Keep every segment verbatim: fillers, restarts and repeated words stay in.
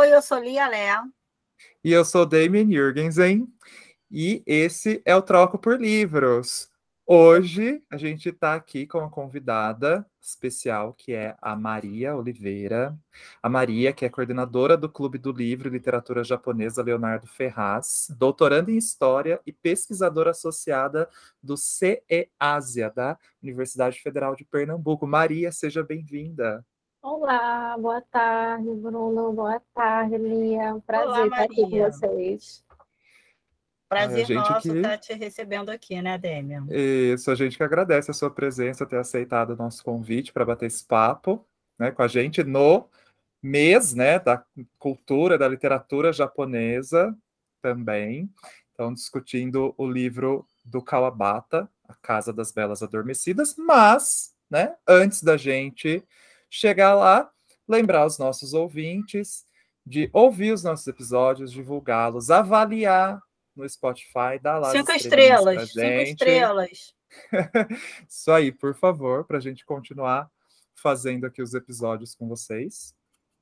Oi, eu sou Lia Lé. E eu sou Damien Jürgensen, e esse é o Troco por Livros. Hoje a gente está aqui com uma convidada especial, que é a Maria Oliveira. A Maria, que é coordenadora do Clube do Livro e Literatura Japonesa Leonardo Ferraz, doutoranda em História e pesquisadora associada do CEASIA, da Universidade Federal de Pernambuco. Maria, seja bem-vinda. Olá, boa tarde, Bruno. Boa tarde, Lia. Um Olá, prazer estar aqui com Maria. vocês. Ai, a Prazer gente nosso que... estar te recebendo aqui, né, Demian? Isso, a gente que agradece a sua presença, ter aceitado o nosso convite para bater esse papo, né, com a gente no mês, né, da cultura, da literatura japonesa também. Então, discutindo o livro do Kawabata, A Casa das Belas Adormecidas, mas, né, antes da gente chegar lá, lembrar os nossos ouvintes de ouvir os nossos episódios, divulgá-los, avaliar no Spotify, dá lá as Cinco estrelinhas pra estrelas, cinco gente. estrelas. Isso aí, por favor, para a gente continuar fazendo aqui os episódios com vocês.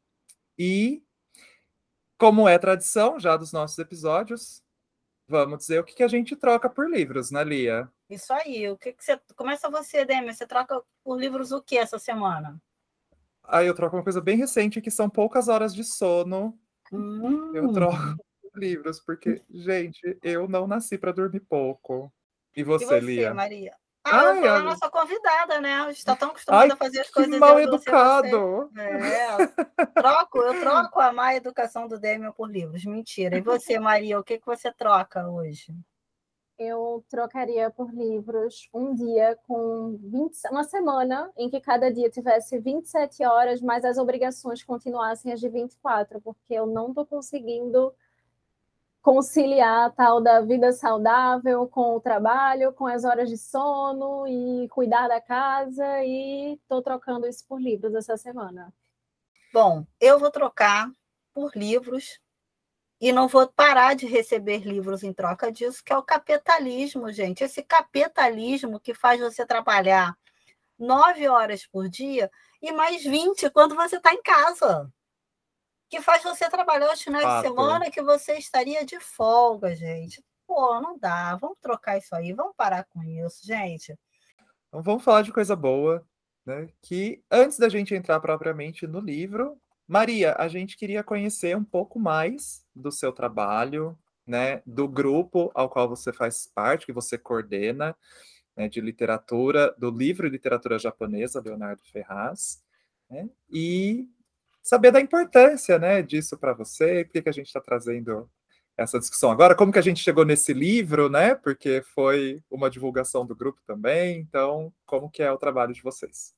E, como é tradição já dos nossos episódios, vamos dizer o que, que a gente troca por livros, né, Lia? Isso aí. O que, que você... Começa você, Demian. Você troca por livros o que essa semana? Aí eu troco uma coisa bem recente, que são poucas horas de sono. Hum. Eu troco por livros, porque, gente, eu não nasci para dormir pouco. E você, E você, Lia? Maria? Ah, eu Ai, sou a a... nossa convidada, né? A gente está tão acostumada Ai, a fazer as que coisas mal eu, você, você. educado! É, troco, eu troco a má educação do Demian por livros. Mentira. E você, Maria, o que, que você troca hoje? Eu trocaria por livros um dia com vinte, uma semana em que cada dia tivesse vinte e sete horas, mas as obrigações continuassem as de vinte e quatro, porque eu não estou conseguindo conciliar a tal da vida saudável com o trabalho, com as horas de sono e cuidar da casa, e estou trocando isso por livros essa semana. Bom, eu vou trocar por livros e não vou parar de receber livros em troca disso, que é o capitalismo, gente. Esse capitalismo que faz você trabalhar nove horas por dia e mais vinte quando você está em casa. Que faz você trabalhar os finais de semana que você estaria de folga, gente. Pô, não dá. Vamos trocar isso aí. Vamos parar com isso, gente. Então, vamos falar de coisa boa, né? Que antes da gente entrar propriamente no livro, Maria, a gente queria conhecer um pouco mais do seu trabalho, né? Do grupo ao qual você faz parte, que você coordena, né? De literatura, do livro de literatura japonesa, Leonardo Ferraz, né? E saber da importância, né? Disso para você, por que que a gente está trazendo essa discussão agora, como que a gente chegou nesse livro, né? Porque foi uma divulgação do grupo também, então, como que é o trabalho de vocês?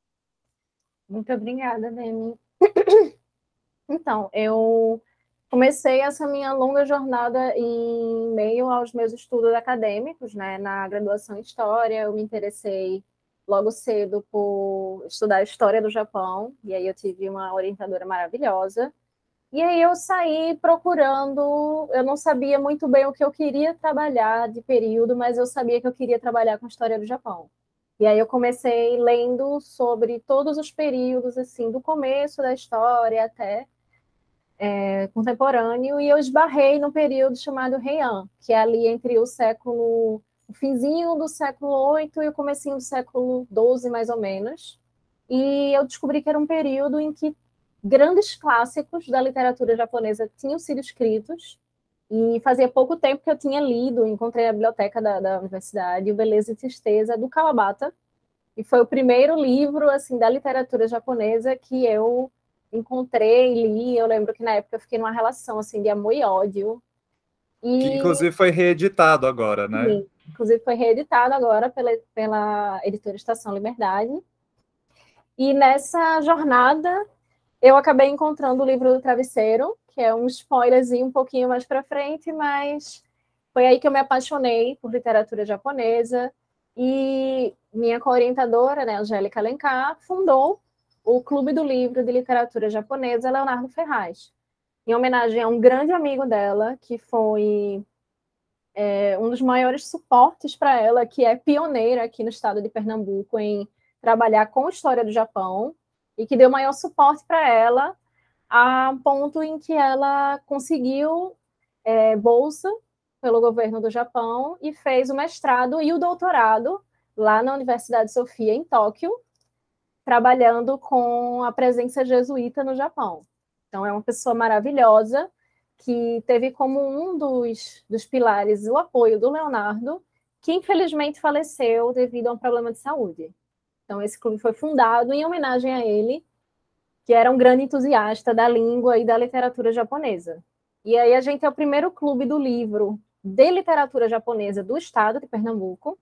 Muito obrigada, Demi. Então, eu comecei essa minha longa jornada em meio aos meus estudos acadêmicos, né? Na graduação em História, eu me interessei logo cedo por estudar a História do Japão, e aí eu tive uma orientadora maravilhosa. E aí eu saí procurando, eu não sabia muito bem o que eu queria trabalhar de período, mas eu sabia que eu queria trabalhar com História do Japão. E aí eu comecei lendo sobre todos os períodos, assim, do começo da história até é, contemporâneo, e eu esbarrei num período chamado Heian, que é ali entre o século, o finzinho do século oito e o comecinho do século doze, mais ou menos. E eu descobri que era um período em que grandes clássicos da literatura japonesa tinham sido escritos, e fazia pouco tempo que eu tinha lido, encontrei na biblioteca da, da universidade, o Beleza e Tristeza, do Kawabata, e foi o primeiro livro assim da literatura japonesa que eu encontrei, li. Eu lembro que na época eu fiquei numa relação assim de amor e ódio. E, que inclusive foi reeditado agora, né? Sim, inclusive foi reeditado agora pela, pela editora Estação Liberdade. E nessa jornada eu acabei encontrando o livro do Travesseiro, que é um spoilerzinho um pouquinho mais para frente, mas foi aí que eu me apaixonei por literatura japonesa. E minha co-orientadora, né, Angélica Alencar, fundou o Clube do Livro de Literatura Japonesa Leonardo Ferraz, em homenagem a um grande amigo dela, que foi é, um dos maiores suportes para ela, que é pioneira aqui no estado de Pernambuco em trabalhar com história do Japão, e que deu maior suporte para ela a ponto em que ela conseguiu é, bolsa pelo governo do Japão e fez o mestrado e o doutorado lá na Universidade Sofia, em Tóquio, trabalhando com a presença jesuíta no Japão. Então, é uma pessoa maravilhosa, que teve como um dos, dos pilares o apoio do Leonardo, que infelizmente faleceu devido a um problema de saúde. Então, esse clube foi fundado em homenagem a ele, que era um grande entusiasta da língua e da literatura japonesa. E aí a gente é o primeiro clube do livro de literatura japonesa do estado de Pernambuco,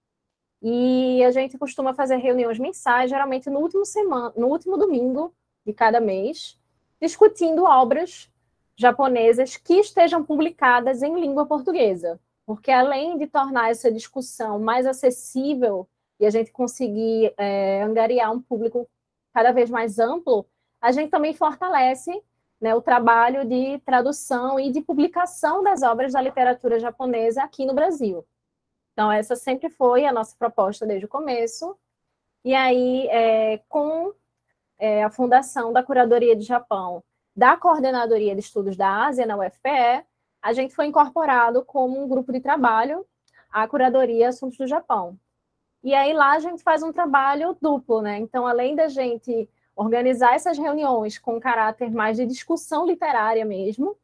e a gente costuma fazer reuniões mensais, geralmente no último, semana, no último domingo de cada mês, discutindo obras japonesas que estejam publicadas em língua portuguesa. Porque além de tornar essa discussão mais acessível e a gente conseguir é, angariar um público cada vez mais amplo, a gente também fortalece, né, o trabalho de tradução e de publicação das obras da literatura japonesa aqui no Brasil. Então, essa sempre foi a nossa proposta desde o começo. E aí, é, com é, a fundação da Curadoria de Japão, da Coordenadoria de Estudos da Ásia, na U F P E, a gente foi incorporado como um grupo de trabalho à Curadoria Assuntos do Japão. E aí, lá, a gente faz um trabalho duplo, né? Então, além da gente organizar essas reuniões com caráter mais de discussão literária mesmo,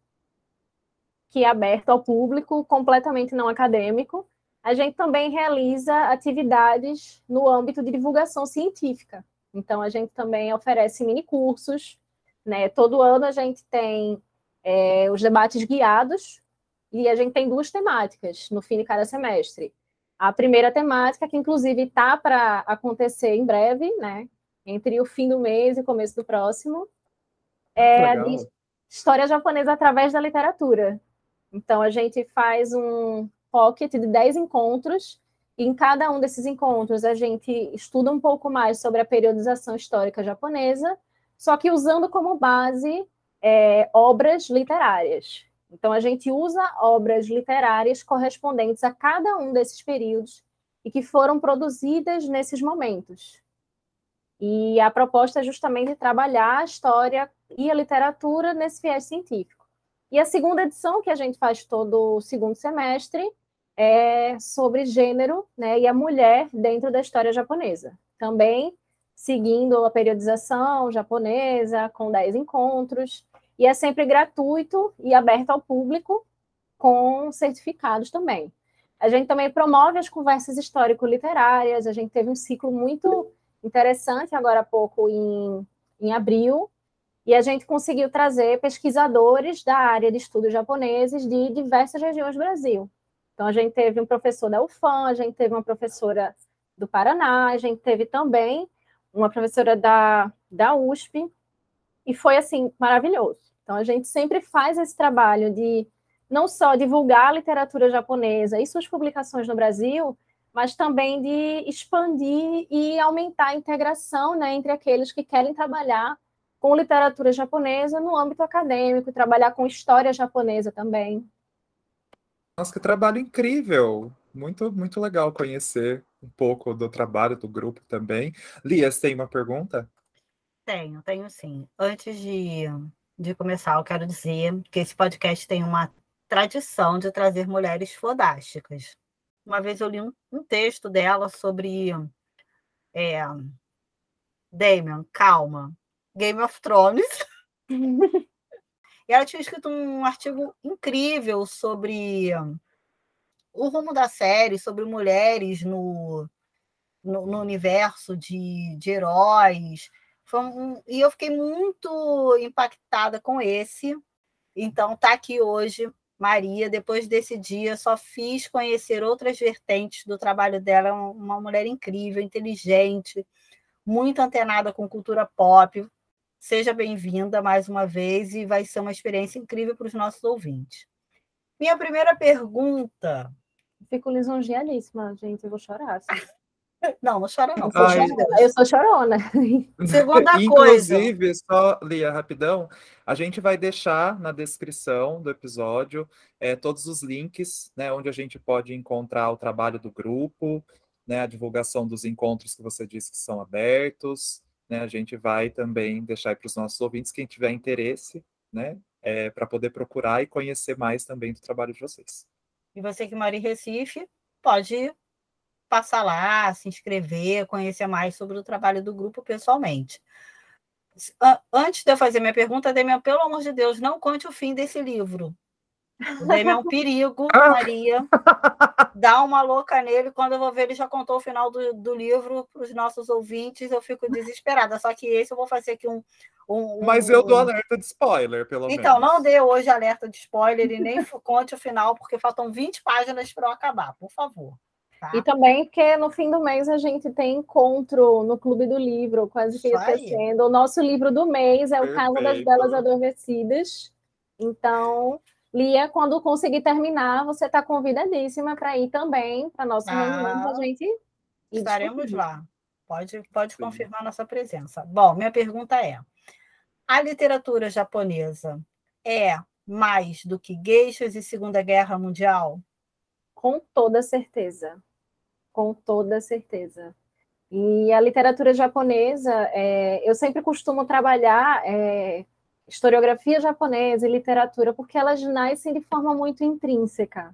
que é aberto ao público, completamente não acadêmico, a gente também realiza atividades no âmbito de divulgação científica. Então, a gente também oferece minicursos, né? Todo ano a gente tem é, os debates guiados, e a gente tem duas temáticas no fim de cada semestre. A primeira temática, que inclusive está para acontecer em breve, né? Entre o fim do mês e o começo do próximo, é a de história japonesa através da literatura. Então, a gente faz um pocket de dez encontros, e em cada um desses encontros a gente estuda um pouco mais sobre a periodização histórica japonesa, só que usando como base é, obras literárias. Então, a gente usa obras literárias correspondentes a cada um desses períodos e que foram produzidas nesses momentos. E a proposta é justamente trabalhar a história e a literatura nesse viés científico. E a segunda edição, que a gente faz todo o segundo semestre, é sobre gênero, né, e a mulher dentro da história japonesa. Também seguindo a periodização japonesa, com dez encontros, e é sempre gratuito e aberto ao público, com certificados também. A gente também promove as conversas histórico-literárias, a gente teve um ciclo muito interessante agora há pouco, em, em abril, e a gente conseguiu trazer pesquisadores da área de estudos japoneses de diversas regiões do Brasil. Então, a gente teve um professor da U F A M, a gente teve uma professora do Paraná, a gente teve também uma professora da, da U S P, e foi, assim, maravilhoso. Então, a gente sempre faz esse trabalho de não só divulgar a literatura japonesa e suas publicações no Brasil, mas também de expandir e aumentar a integração, né, entre aqueles que querem trabalhar com literatura japonesa no âmbito acadêmico, trabalhar com história japonesa também. Nossa, que trabalho incrível! Muito, muito legal conhecer um pouco do trabalho do grupo também. Lia, você tem uma pergunta? Tenho, tenho sim. Antes de, de começar, eu quero dizer que esse podcast tem uma tradição de trazer mulheres fodásticas. Uma vez eu li um, um texto dela sobre é, Damon, calma, Game of Thrones. E ela tinha escrito um artigo incrível sobre o rumo da série, sobre mulheres no, no, no universo de, de heróis. Foi um, e eu fiquei muito impactada com esse. Então, tá aqui hoje, Maria. Depois desse dia, só fiz conhecer outras vertentes do trabalho dela. É uma mulher incrível, inteligente, muito antenada com cultura pop. Seja bem-vinda mais uma vez e vai ser uma experiência incrível para os nossos ouvintes. Minha primeira pergunta... Fico lisonjeadíssima, gente, eu vou chorar. Assim. Não, não chora não. Eu sou, Ai. chorona, eu sou chorona. Segunda coisa. Inclusive, só, Lia, rapidão, a gente vai deixar na descrição do episódio é, todos os links, né, onde a gente pode encontrar o trabalho do grupo, né, a divulgação dos encontros que você disse que são abertos, né, a gente vai também deixar para os nossos ouvintes, quem tiver interesse, né, é, para poder procurar e conhecer mais também do trabalho de vocês. E você que mora em Recife, pode passar lá, se inscrever, conhecer mais sobre o trabalho do grupo pessoalmente. Antes de eu fazer minha pergunta, Demian, pelo amor de Deus, não conte o fim desse livro. O Demian é um perigo, Maria. Dá uma louca nele. Quando eu vou ver, ele já contou o final do, do livro para os nossos ouvintes. Eu fico desesperada. Só que esse eu vou fazer aqui um. um Mas eu dou alerta de spoiler, pelo então, menos. Então, não dê hoje alerta de spoiler e nem conte o final, porque faltam vinte páginas para eu acabar, por favor. Tá? E também porque no fim do mês a gente tem encontro no Clube do Livro, quase que esquecendo. O nosso livro do mês é o Casa das Belas Adormecidas. Então, Lia, quando conseguir terminar, você está convidadíssima para ir também para a nossa ah, reunião, para a gente ir estaremos discutir. Lá. Pode, pode confirmar nossa presença. Bom, minha pergunta é, a literatura japonesa é mais do que geishas e Segunda Guerra Mundial? Com toda certeza. Com toda certeza. E a literatura japonesa, é, eu sempre costumo trabalhar é, historiografia japonesa e literatura, porque elas nascem de forma muito intrínseca.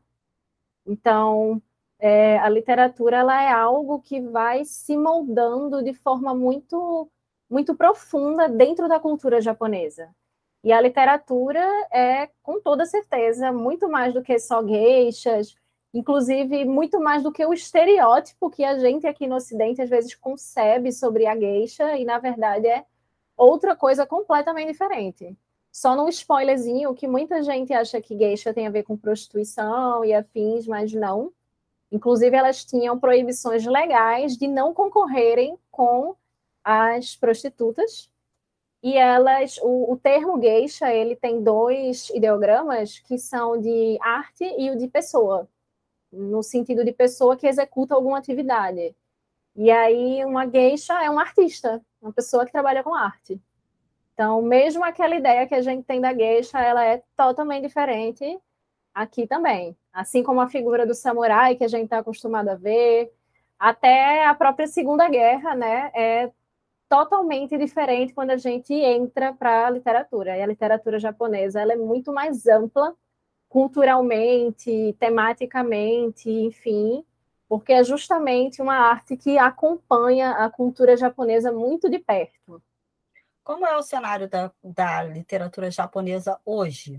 Então, é, a literatura ela é algo que vai se moldando de forma muito, muito profunda dentro da cultura japonesa. E a literatura é, com toda certeza, muito mais do que só geishas, inclusive muito mais do que o estereótipo que a gente aqui no Ocidente às vezes concebe sobre a geisha, e na verdade é outra coisa completamente diferente. Só num spoilerzinho, que muita gente acha que geisha tem a ver com prostituição e afins, mas não. Inclusive elas tinham proibições legais de não concorrerem com as prostitutas. E elas, o, o termo geisha, ele tem dois ideogramas que são de arte e o de pessoa, no sentido de pessoa que executa alguma atividade. E aí uma geisha é um artista, uma pessoa que trabalha com arte. Então, mesmo aquela ideia que a gente tem da geisha, ela é totalmente diferente aqui também. Assim como a figura do samurai, que a gente está acostumado a ver, até a própria Segunda Guerra, né, é totalmente diferente quando a gente entra para a literatura. E a literatura japonesa ela é muito mais ampla, culturalmente, tematicamente, enfim, porque é justamente uma arte que acompanha a cultura japonesa muito de perto. Como é o cenário da, da literatura japonesa hoje?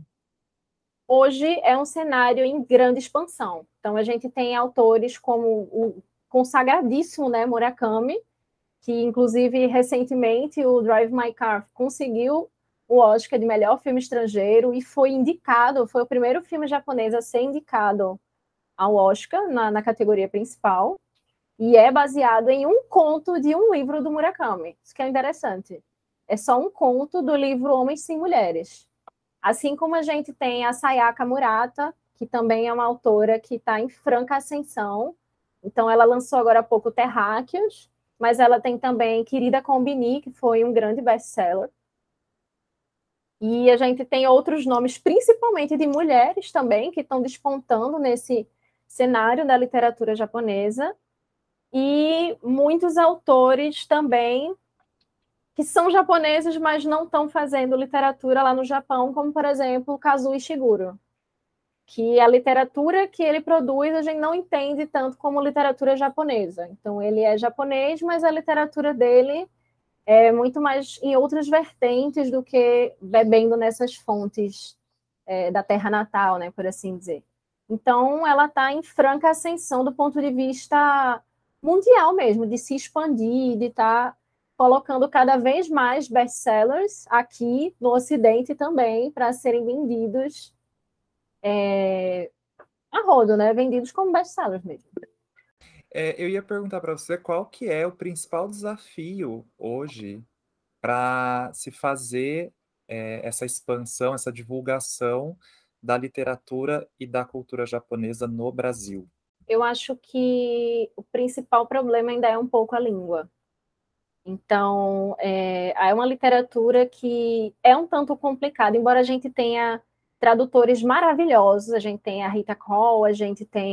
Hoje é um cenário em grande expansão. Então, a gente tem autores como o consagradíssimo, né, Murakami, que, inclusive, recentemente, o Drive My Car conseguiu o Oscar de melhor filme estrangeiro e foi indicado, foi o primeiro filme japonês a ser indicado ao Oscar na, na categoria principal, e é baseado em um conto de um livro do Murakami. Isso que é interessante. É só um conto do livro Homens Sem Mulheres. Assim como a gente tem a Sayaka Murata, que também é uma autora que está em franca ascensão. Então, ela lançou agora há pouco Terráqueos, mas ela tem também Querida Combini, que foi um grande best-seller. E a gente tem outros nomes, principalmente de mulheres também, que estão despontando nesse cenário da literatura japonesa. E muitos autores também que são japoneses, mas não estão fazendo literatura lá no Japão, como, por exemplo, Kazuo Ishiguro, que a literatura que ele produz a gente não entende tanto como literatura japonesa. Então, ele é japonês, mas a literatura dele é muito mais em outras vertentes do que bebendo nessas fontes é, da terra natal, né, por assim dizer. Então, ela está em franca ascensão do ponto de vista mundial mesmo, de se expandir, de estar tá colocando cada vez mais best-sellers aqui no Ocidente também, para serem vendidos é, a rodo, né? Vendidos como best-sellers mesmo. É, eu ia perguntar para você qual que é o principal desafio hoje para se fazer é, essa expansão, essa divulgação da literatura e da cultura japonesa no Brasil. Eu acho que o principal problema ainda é um pouco a língua. Então, é, é uma literatura que é um tanto complicada, embora a gente tenha tradutores maravilhosos, a gente tem a Rita Cole, a gente tem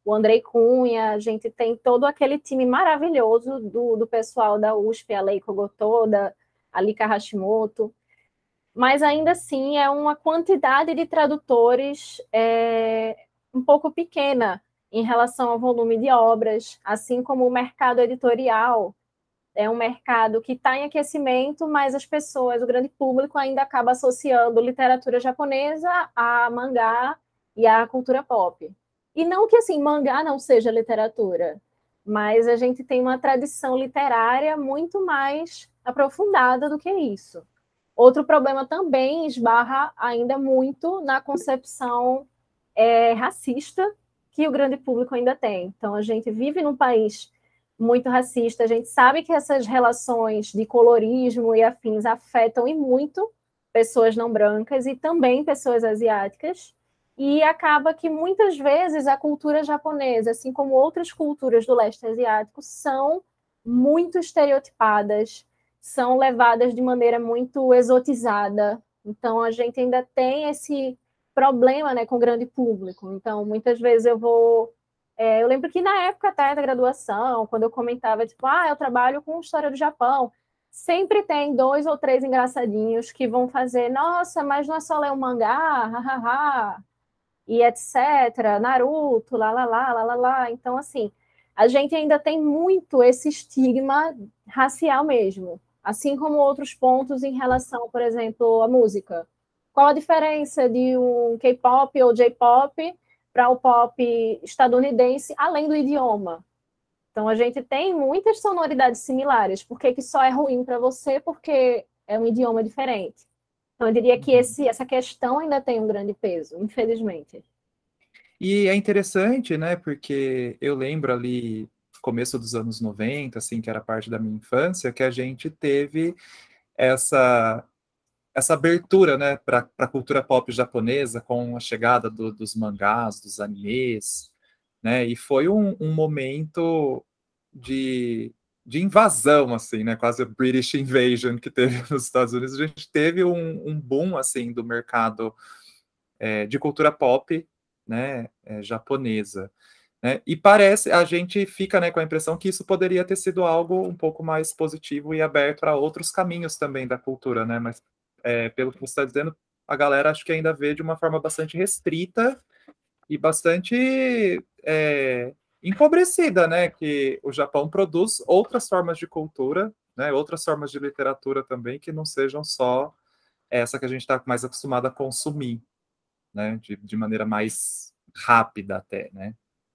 o Andrei Cunha, a gente tem todo aquele time maravilhoso do, do pessoal da U S P, a Leiko Gotoda, a Lika Hashimoto, mas ainda assim é uma quantidade de tradutores é, um pouco pequena em relação ao volume de obras, assim como o mercado editorial é um mercado que está em aquecimento, mas as pessoas, o grande público ainda acaba associando literatura japonesa a mangá e à cultura pop. E não que assim, mangá não seja literatura, mas a gente tem uma tradição literária muito mais aprofundada do que isso. Outro problema também esbarra ainda muito na concepção é, racista que o grande público ainda tem. Então, a gente vive num país muito racista, a gente sabe que essas relações de colorismo e afins afetam e muito pessoas não brancas e também pessoas asiáticas, e acaba que muitas vezes a cultura japonesa, assim como outras culturas do leste asiático, são muito estereotipadas, são levadas de maneira muito exotizada. Então, a gente ainda tem esse problema, né, com o grande público. Então, muitas vezes eu vou... É, eu lembro que na época até da graduação, quando eu comentava, tipo, ah, eu trabalho com história do Japão, sempre tem dois ou três engraçadinhos que vão fazer, nossa, mas não é só ler um mangá, hahaha, e etcétera, Naruto, lá, lá, lá, lá, lá, lá. Então, assim, a gente ainda tem muito esse estigma racial mesmo, assim como outros pontos em relação, por exemplo, à música. Qual a diferença de um K-pop ou J-pop para o pop estadunidense, além do idioma? Então, a gente tem muitas sonoridades similares. Por que que só é ruim para você? Porque é um idioma diferente. Então, eu diria que esse, essa questão ainda tem um grande peso, infelizmente. E é interessante, né, porque eu lembro ali, começo dos anos noventa, assim, que era parte da minha infância, que a gente teve essa, essa abertura, né, para a cultura pop japonesa, com a chegada do, dos mangás, dos animes, né, e foi um, um momento de, de invasão, assim, né, quase a British Invasion que teve nos Estados Unidos. A gente teve um, um boom, assim, do mercado é, de cultura pop, né, é, japonesa. Né? E parece, a gente fica, né, com a impressão que isso poderia ter sido algo um pouco mais positivo e aberto para outros caminhos também da cultura, né? Mas é, pelo que você está dizendo, a galera acho que ainda vê de uma forma bastante restrita e bastante é, empobrecida, né? Que o Japão produz outras formas de cultura, né? Outras formas de literatura também que não sejam só essa que a gente está mais acostumado a consumir, né? De, de maneira mais rápida até, né?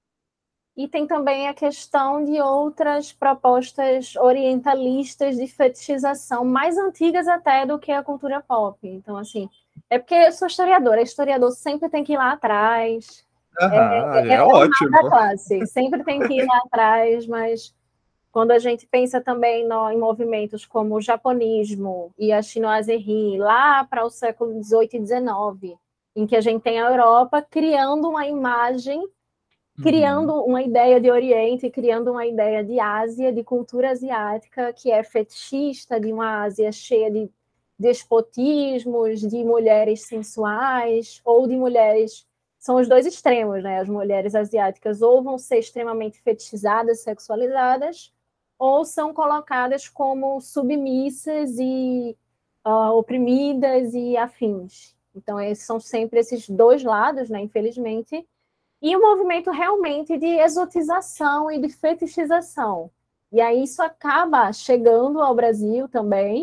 E tem também a questão de outras propostas orientalistas de fetichização, mais antigas até do que a cultura pop. Então, assim, é porque eu sou historiadora, historiador sempre tem que ir lá atrás. Aham, é, é, é é o mal da ótimo. classe, sempre tem que ir lá atrás, mas quando a gente pensa também no, em movimentos como o japonismo e a chinoiserie, lá para o século dezoito e dezenove, em que a gente tem a Europa criando uma imagem, criando Uhum. uma ideia de Oriente, criando uma ideia de Ásia, de cultura asiática, que é fetichista, de uma Ásia cheia de despotismos, de mulheres sensuais, ou de mulheres... São os dois extremos, né? As mulheres asiáticas ou vão ser extremamente fetichizadas, sexualizadas, ou são colocadas como submissas e uh, oprimidas e afins. Então, esses são sempre esses dois lados, né? Infelizmente, e um movimento realmente de exotização e de fetichização. E aí isso acaba chegando ao Brasil também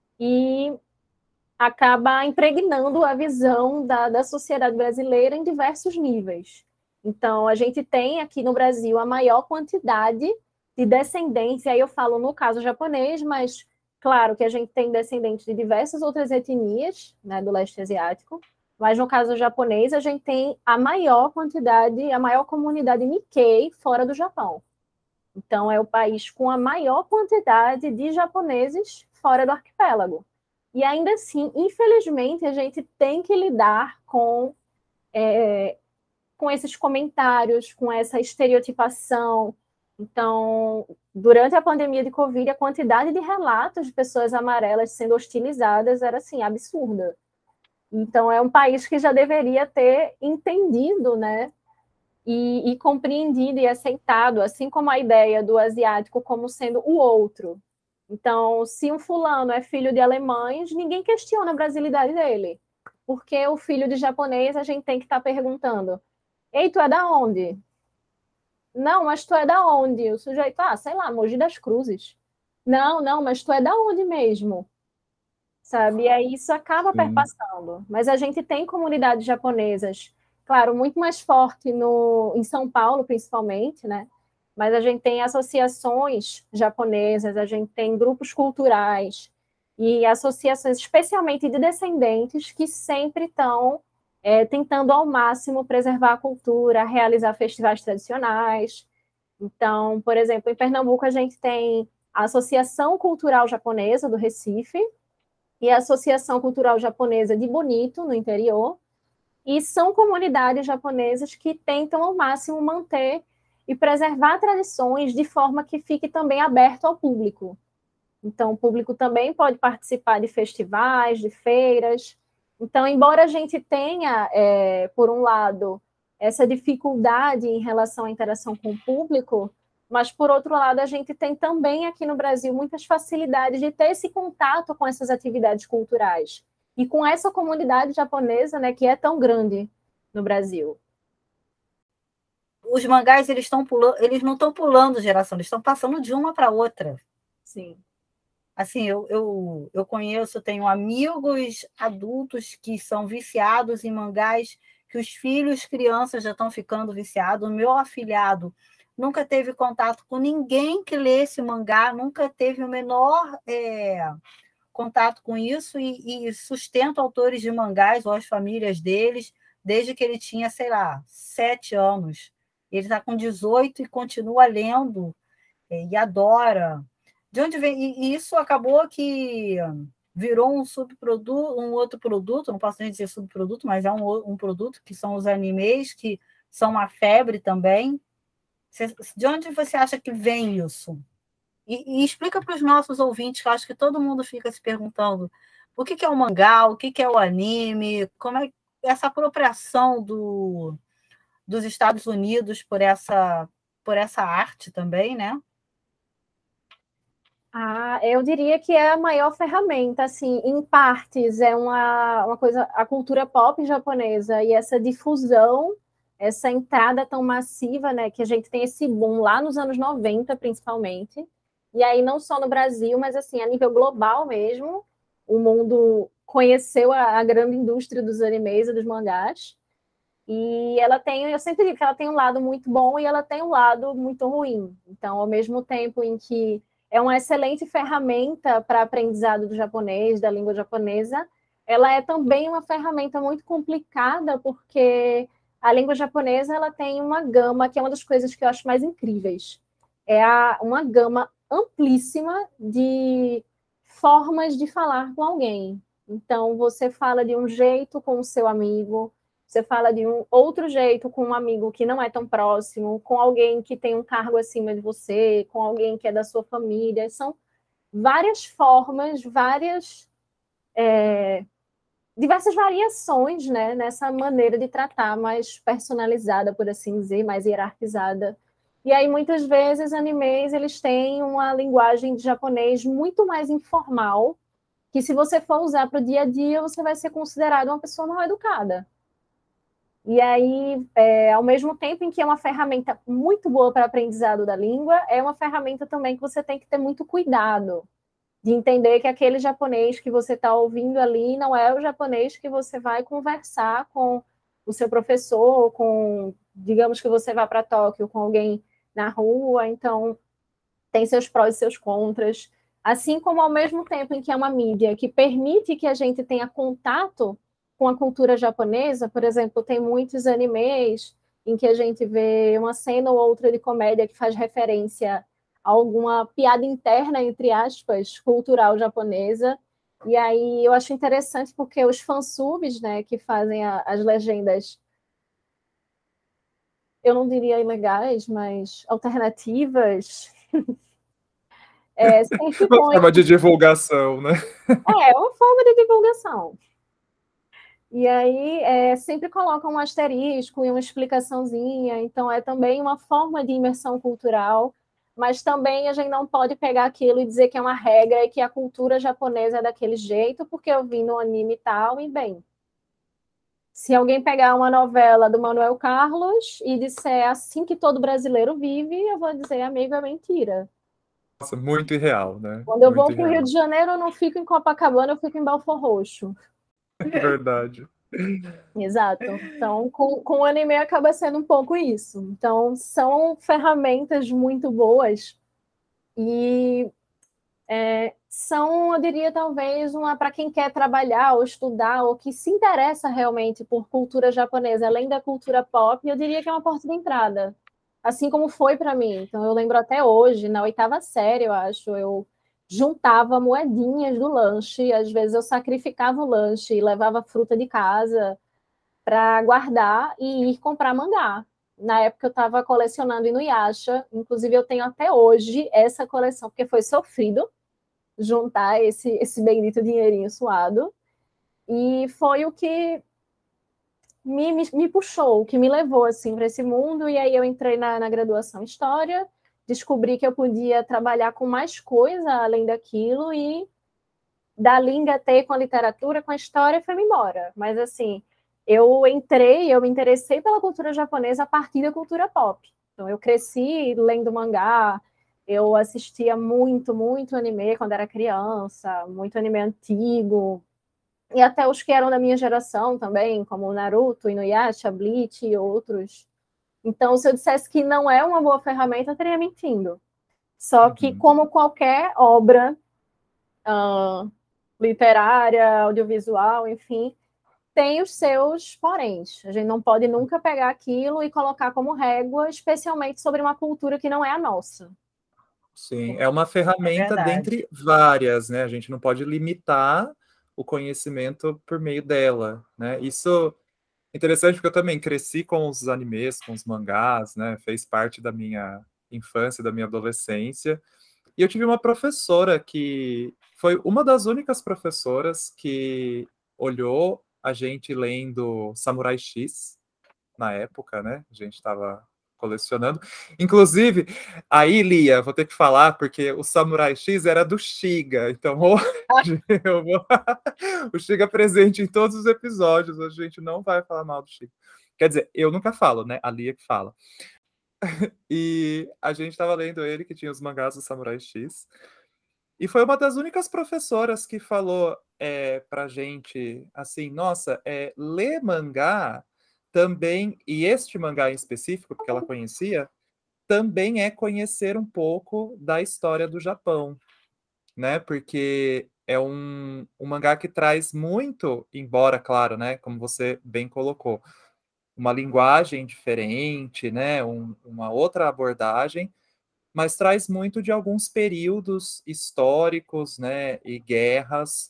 e acaba impregnando a visão da, da sociedade brasileira em diversos níveis. Então, a gente tem aqui no Brasil a maior quantidade de descendência, aí eu falo no caso japonês, mas claro que a gente tem descendentes de diversas outras etnias, né, do leste asiático, mas no caso japonês a gente tem a maior quantidade, a maior comunidade Nikkei fora do Japão. Então é o país com a maior quantidade de japoneses fora do arquipélago. E ainda assim, infelizmente, a gente tem que lidar com, é, com esses comentários, com essa estereotipação. Então, durante a pandemia de Covid, a quantidade de relatos de pessoas amarelas sendo hostilizadas era assim, absurda. Então, é um país que já deveria ter entendido, né? e, e compreendido e aceitado, assim como a ideia do asiático como sendo o outro. Então, se um fulano é filho de alemães, ninguém questiona a brasilidade dele. Porque o filho de japonês, a gente tem que estar perguntando: ei, tu é da onde? Não, mas tu é da onde? O sujeito, ah, sei lá, Mogi das Cruzes. Não, não, mas tu é da onde mesmo? Sabe? E aí isso acaba Sim. perpassando. Mas a gente tem comunidades japonesas, claro, muito mais forte no, em São Paulo, principalmente, né? Mas a gente tem associações japonesas, a gente tem grupos culturais e associações, especialmente de descendentes, que sempre estão é, tentando ao máximo preservar a cultura, realizar festivais tradicionais. Então, por exemplo, em Pernambuco a gente tem a Associação Cultural Japonesa do Recife e a Associação Cultural Japonesa de Bonito, no interior, e são comunidades japonesas que tentam ao máximo manter e preservar tradições de forma que fique também aberto ao público. Então, o público também pode participar de festivais, de feiras. Então, embora a gente tenha, é, por um lado, essa dificuldade em relação à interação com o público, mas, por outro lado, a gente tem também aqui no Brasil muitas facilidades de ter esse contato com essas atividades culturais e com essa comunidade japonesa, né, que é tão grande no Brasil. Os mangás, eles estão pulando, eles não estão pulando geração, eles estão passando de uma para outra. Sim. Assim, eu, eu, eu conheço, tenho amigos adultos que são viciados em mangás, que os filhos, crianças já estão ficando viciados. O meu afilhado nunca teve contato com ninguém que lesse mangá, nunca teve o menor é, contato com isso e, e sustenta autores de mangás ou as famílias deles desde que ele tinha, sei lá, sete anos. Ele está com dezoito e continua lendo é, e adora. De onde vem? E isso acabou que virou um subproduto, um outro produto, não posso nem dizer subproduto, mas é um, um produto que são os animes, que são uma febre também. De onde você acha que vem isso? E, e explica para os nossos ouvintes, que eu acho que todo mundo fica se perguntando o que, que é o mangá, o que, que é o anime, como é essa apropriação do, dos Estados Unidos por essa, por essa arte também, né? Ah, eu diria que é a maior ferramenta, assim, em partes é uma, uma coisa, a cultura pop japonesa e essa difusão, essa entrada tão massiva, né, que a gente tem esse boom lá nos anos noventa, principalmente, e aí não só no Brasil, mas assim, a nível global mesmo, o mundo conheceu a, a grande indústria dos animes e dos mangás, e ela tem, eu sempre digo que ela tem um lado muito bom e ela tem um lado muito ruim. Então, ao mesmo tempo em que é uma excelente ferramenta para aprendizado do japonês, da língua japonesa, ela é também uma ferramenta muito complicada, porque a língua japonesa ela tem uma gama, que é uma das coisas que eu acho mais incríveis. É a, uma gama amplíssima de formas de falar com alguém. Então, você fala de um jeito com o seu amigo, você fala de um outro jeito com um amigo que não é tão próximo, com alguém que tem um cargo acima de você, com alguém que é da sua família. São várias formas, várias é, diversas variações, né, nessa maneira de tratar mais personalizada, por assim dizer, mais hierarquizada. E aí, muitas vezes, animes eles têm uma linguagem de japonês muito mais informal, que se você for usar para o dia a dia, você vai ser considerado uma pessoa mal educada. E aí, é, ao mesmo tempo em que é uma ferramenta muito boa para aprendizado da língua, é uma ferramenta também que você tem que ter muito cuidado de entender que aquele japonês que você está ouvindo ali não é o japonês que você vai conversar com o seu professor, com, digamos que você vá para Tóquio com alguém na rua, então tem seus prós e seus contras. Assim como ao mesmo tempo em que é uma mídia que permite que a gente tenha contato com a cultura japonesa, por exemplo, tem muitos animes em que a gente vê uma cena ou outra de comédia que faz referência a alguma piada interna, entre aspas, cultural japonesa. E aí eu acho interessante porque os fansubs, né, que fazem a, as legendas, eu não diria ilegais, mas alternativas, é, sempre Uma põem... forma de divulgação, né? É, uma forma de divulgação. E aí é, sempre colocam um asterisco e uma explicaçãozinha, então é também uma forma de imersão cultural, mas também a gente não pode pegar aquilo e dizer que é uma regra e que a cultura japonesa é daquele jeito, porque eu vi no anime e tal, e bem. Se alguém pegar uma novela do Manuel Carlos e disser assim que todo brasileiro vive, eu vou dizer, amigo, é mentira. Nossa, muito irreal, né? Quando eu Muito vou para o Rio irreal. de Janeiro, eu não fico em Copacabana, eu fico em Belford Roxo. Verdade. Exato. Então, com, com o anime acaba sendo um pouco isso. Então, são ferramentas muito boas e é, são, eu diria, talvez, uma para quem quer trabalhar ou estudar ou que se interessa realmente por cultura japonesa, além da cultura pop, eu diria que é uma porta de entrada. Assim como foi para mim. Então, eu lembro até hoje, na oitava série, eu acho, eu juntava moedinhas do lanche, às vezes eu sacrificava o lanche e levava fruta de casa para guardar e ir comprar mangá. Na época eu estava colecionando Inuyasha, inclusive eu tenho até hoje essa coleção, porque foi sofrido juntar esse, esse bendito dinheirinho suado. E foi o que me, me, me puxou, o que me levou assim para esse mundo. E aí eu entrei na, na graduação em História, descobri que eu podia trabalhar com mais coisa além daquilo e dali engatei com a literatura, com a história e foi-me embora. Mas assim, eu entrei, eu me interessei pela cultura japonesa a partir da cultura pop. Então eu cresci lendo mangá, eu assistia muito, muito anime quando era criança, muito anime antigo, e até os que eram da minha geração também, como Naruto, Inuyasha, Bleach e outros. Então, se eu dissesse que não é uma boa ferramenta, eu estaria mentindo. Só que, Uhum. como qualquer obra uh, literária, audiovisual, enfim, tem os seus poréns. A gente não pode nunca pegar aquilo e colocar como régua, especialmente sobre uma cultura que não é a nossa. Sim, é uma É ferramenta verdade. dentre várias, né? A gente não pode limitar o conhecimento por meio dela, né? Isso é interessante porque eu também cresci com os animes, com os mangás, né? Fez parte da minha infância, da minha adolescência. E eu tive uma professora que foi uma das únicas professoras que olhou a gente lendo Samurai X na época, né? A gente estava colecionando. Inclusive, aí, Lia, vou ter que falar, porque o Samurai X era do Shiga, então hoje eu vou... o Shiga é presente em todos os episódios, a gente não vai falar mal do Shiga. Quer dizer, eu nunca falo, né? A Lia que fala. E a gente estava lendo ele, que tinha os mangás do Samurai X, e foi uma das únicas professoras que falou é, pra gente assim, nossa, é, ler mangá também, e este mangá em específico, porque ela conhecia, também é conhecer um pouco da história do Japão, né? Porque é um, um mangá que traz muito, embora, claro, né? Como você bem colocou, uma linguagem diferente, né? Um, uma outra abordagem, mas traz muito de alguns períodos históricos, né, e guerras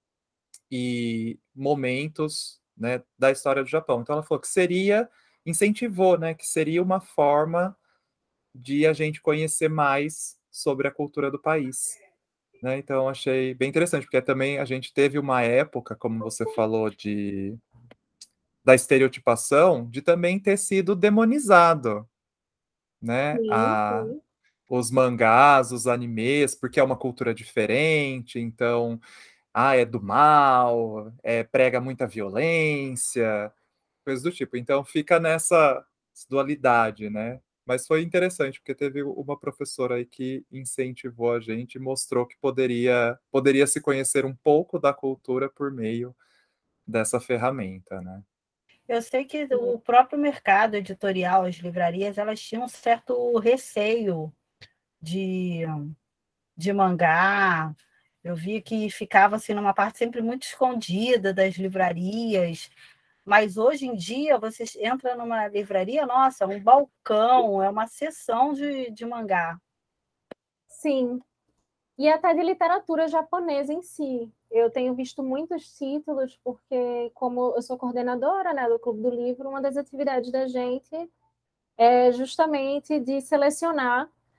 e momentos, né, da história do Japão. Então ela falou que seria, incentivou, né, que seria uma forma de a gente conhecer mais sobre a cultura do país, né? Então achei bem interessante, porque também a gente teve uma época, como você falou, de da estereotipação, de também ter sido demonizado, né? Sim, A sim. os mangás, os animes, porque é uma cultura diferente, então, ah, é do mal, é, prega muita violência, coisas do tipo. Então fica nessa dualidade, né? Mas foi interessante, porque teve uma professora aí que incentivou a gente e mostrou que poderia, poderia se conhecer um pouco da cultura por meio dessa ferramenta, né? Eu sei que o próprio mercado editorial, as livrarias, elas tinham um certo receio de, de mangá. Eu vi que ficava assim numa parte sempre muito escondida das livrarias. Mas hoje em dia você entra numa livraria, nossa, um balcão, é uma seção de, de mangá. Sim, e até de literatura japonesa em si. Eu tenho visto muitos títulos, porque, como eu sou coordenadora, né, do Clube do Livro, uma das atividades da gente é justamente de selecionar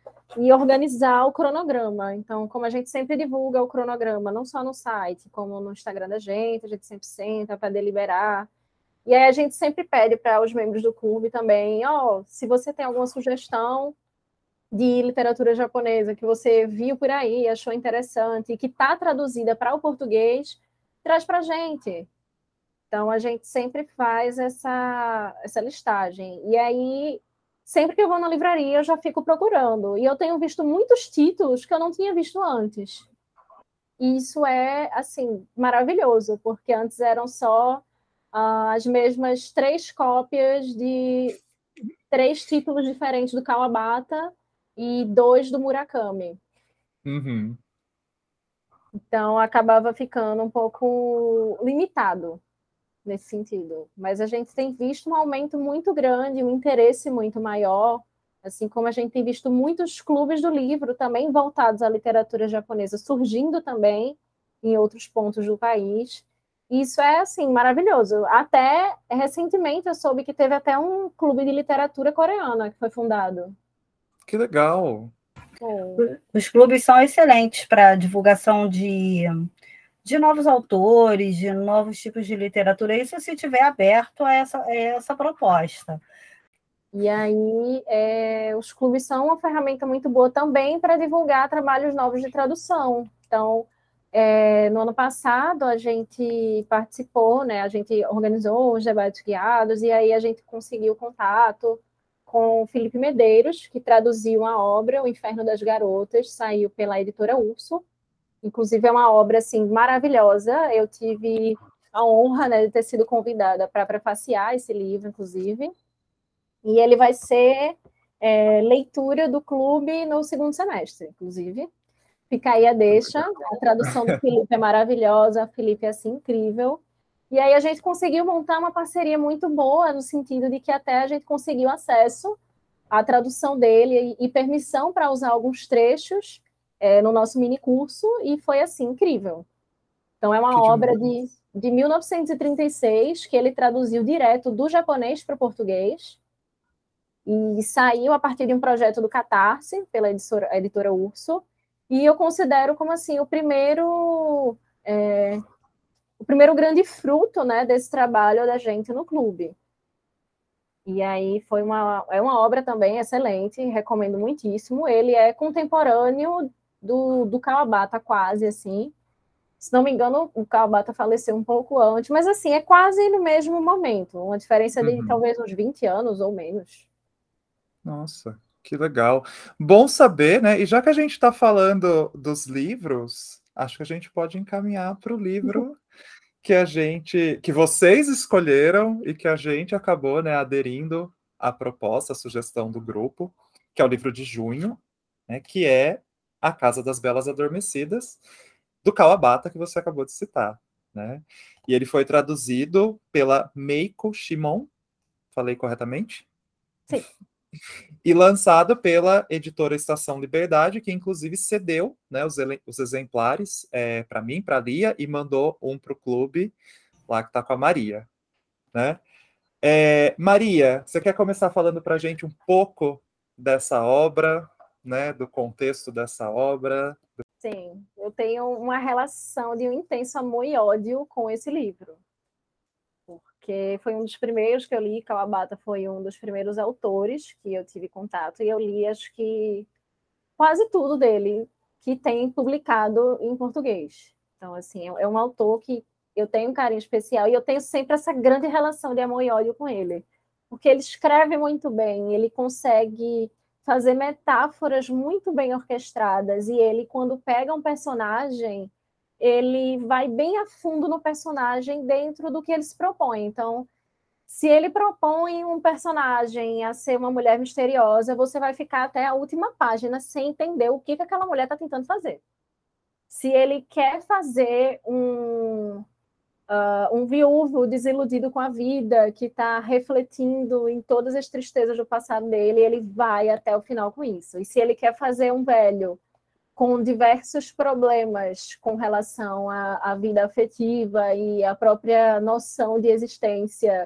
e organizar o cronograma. Então, como a gente sempre divulga o cronograma, não só no site, como no Instagram da gente, a gente sempre senta para deliberar. E aí a gente sempre pede para os membros do clube também, ó, oh, se você tem alguma sugestão de literatura japonesa que você viu por aí, achou interessante, e que está traduzida para o português, traz para a gente. Então, a gente sempre faz essa, essa listagem. E aí, sempre que eu vou na livraria, eu já fico procurando. E eu tenho visto muitos títulos que eu não tinha visto antes. E isso é, assim, maravilhoso, porque antes eram só uh, as mesmas três cópias de três títulos diferentes do Kawabata e dois do Murakami. Uhum. Então, acabava ficando um pouco limitado nesse sentido. Mas a gente tem visto um aumento muito grande, um interesse muito maior, assim como a gente tem visto muitos clubes do livro também voltados à literatura japonesa surgindo também em outros pontos do país. E isso é, assim, maravilhoso. Até recentemente eu soube que teve até um clube de literatura coreana que foi fundado. Que legal! Bom. Os clubes são excelentes para divulgação de de novos autores, de novos tipos de literatura, isso se tiver aberto a essa, a essa proposta. E aí, é, os clubes são uma ferramenta muito boa também para divulgar trabalhos novos de tradução. Então, é, no ano passado, a gente participou, né, a gente organizou os debates guiados, e aí a gente conseguiu contato com o Felipe Medeiros, que traduziu a obra O Inferno das Garotas, saiu pela editora Urso. Inclusive, é uma obra assim, maravilhosa. Eu tive a honra, né, de ter sido convidada para prefaciar esse livro, inclusive. E ele vai ser é, leitura do clube no segundo semestre, inclusive. Fica aí a deixa. A tradução do Felipe é maravilhosa, a Felipe é assim, incrível. E aí a gente conseguiu montar uma parceria muito boa, no sentido de que até a gente conseguiu acesso à tradução dele e, e permissão para usar alguns trechos É, no nosso mini curso, e foi assim, incrível. Então, é uma Que obra demais. de, de mil novecentos e trinta e seis, que ele traduziu direto do japonês para o português, e saiu a partir de um projeto do Catarse, pela editora, editora Urso, e eu considero como assim, o primeiro, é, o primeiro grande fruto, né, desse trabalho da gente no clube. E aí foi uma, é uma obra também excelente, recomendo muitíssimo. Ele é contemporâneo do, do Kawabata, quase, assim. Se não me engano, o Kawabata faleceu um pouco antes, mas, assim, é quase no mesmo momento. Uma diferença de, Uhum. talvez, uns vinte anos ou menos. Nossa, que legal. Bom saber, né? E já que a gente está falando dos livros, acho que a gente pode encaminhar para o livro que a gente, que vocês escolheram e que a gente acabou, né, aderindo à proposta, à sugestão do grupo, que é o livro de junho, né, que é A Casa das Belas Adormecidas, do Kawabata, que você acabou de citar, né? E ele foi traduzido pela Meiko Shimon, falei corretamente? Sim. E lançado pela editora Estação Liberdade, que inclusive cedeu, né, os, os exemplares é, para mim, para a Lia, e mandou um para o clube, lá que está com a Maria. Né? É, Maria, você quer começar falando para a gente um pouco dessa obra, né, do contexto dessa obra? Sim, eu tenho uma relação de um intenso amor e ódio com esse livro. Porque foi um dos primeiros que eu li, Kawabata foi um dos primeiros autores que eu tive contato, e eu li, acho que, quase tudo dele que tem publicado em português. Então, assim, é um autor que eu tenho um carinho especial, e eu tenho sempre essa grande relação de amor e ódio com ele. Porque ele escreve muito bem, ele consegue fazer metáforas muito bem orquestradas, e ele, quando pega um personagem, ele vai bem a fundo no personagem dentro do que ele se propõe. Então, se ele propõe um personagem a ser uma mulher misteriosa, você vai ficar até a última página sem entender o que, que aquela mulher está tentando fazer. Se ele quer fazer um, uh, um viúvo desiludido com a vida, que está refletindo em todas as tristezas do passado dele, ele vai até o final com isso. E se ele quer fazer um velho com diversos problemas com relação à, à vida afetiva e à própria noção de existência,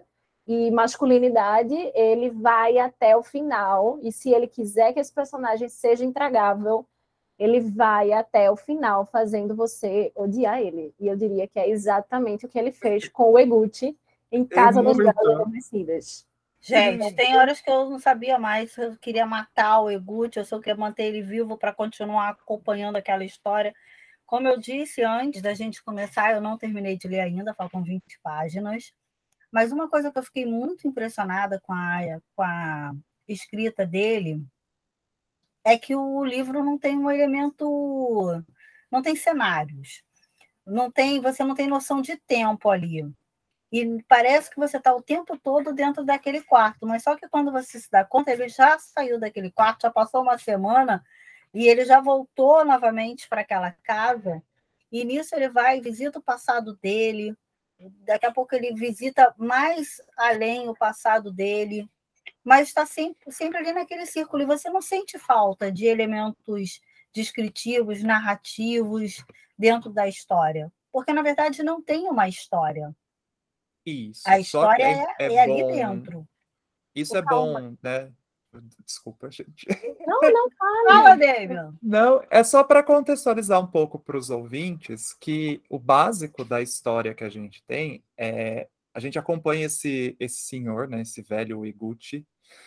e masculinidade, ele vai até o final, e se ele quiser que esse personagem seja intragável, ele vai até o final, fazendo você odiar ele. E eu diria que é exatamente o que ele fez com o Eguchi em Casa das Belas Adormecidas. Gente, tem horas que eu não sabia mais se eu queria matar o Eguchi ou se eu queria manter ele vivo para continuar acompanhando aquela história. Como eu disse antes da gente começar, eu não terminei de ler ainda, faltam vinte páginas. Mas uma coisa que eu fiquei muito impressionada com a, com a escrita dele é que o livro não tem um elemento, não tem cenários, não tem, você não tem noção de tempo ali. E parece que você está o tempo todo dentro daquele quarto, mas só que quando você se dá conta, ele já saiu daquele quarto, já passou uma semana, e ele já voltou novamente para aquela casa, e nisso ele vai e visita o passado dele, daqui a pouco ele visita mais além o passado dele, mas está sempre, sempre ali naquele círculo, e você não sente falta de elementos descritivos, narrativos dentro da história, porque, na verdade, não tem uma história. Isso, A só que história é, é, é é ali bom, dentro. isso O é Calma. bom, né? Desculpa, gente. Não, não Fala, Damian. Não, é só para contextualizar um pouco para os ouvintes que o básico da história que a gente tem é a gente acompanha esse, esse senhor, né, esse velho Iguchi,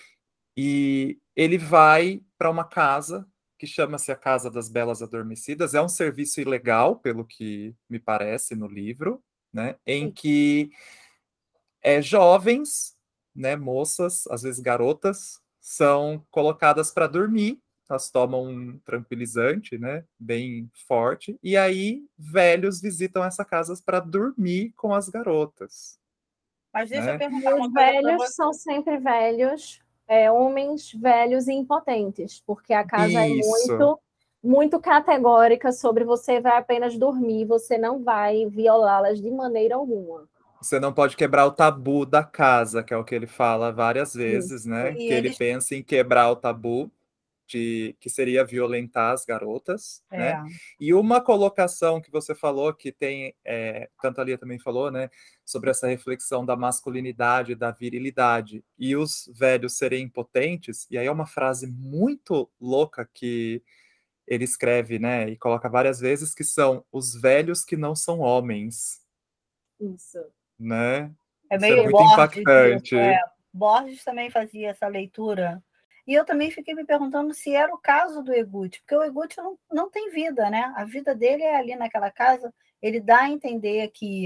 e ele vai para uma casa que chama-se a Casa das Belas Adormecidas. É um serviço ilegal, pelo que me parece no livro, né, em que é, jovens, né, moças, às vezes garotas, são colocadas para dormir. Elas tomam um tranquilizante, né, bem forte, e aí velhos visitam essa casa para dormir com as garotas. Mas deixa eu Né? perguntar E uma os coisa para velhos você. são sempre velhos, é, homens velhos e impotentes, porque a casa é Isso. muito, muito categórica sobre você vai apenas dormir, você não vai violá-las de maneira alguma. Você não pode quebrar o tabu da casa, que é o que ele fala várias vezes, Isso. né? E Que ele eles... pensa em quebrar o tabu de que seria violentar as garotas, É. né? E uma colocação que você falou, que tem, é, tanto a Lia também falou, né? Sobre essa reflexão da masculinidade, da virilidade, e os velhos serem impotentes, e aí é uma frase muito louca que ele escreve, né? E coloca várias vezes, que são os velhos que não são homens. Isso. Né? É Isso é meio muito Borges impactante. Isso, é. Borges também fazia essa leitura. E eu também fiquei me perguntando se era o caso do Eguchi, porque o Eguchi não, não tem vida, né? A vida dele é ali naquela casa, ele dá a entender que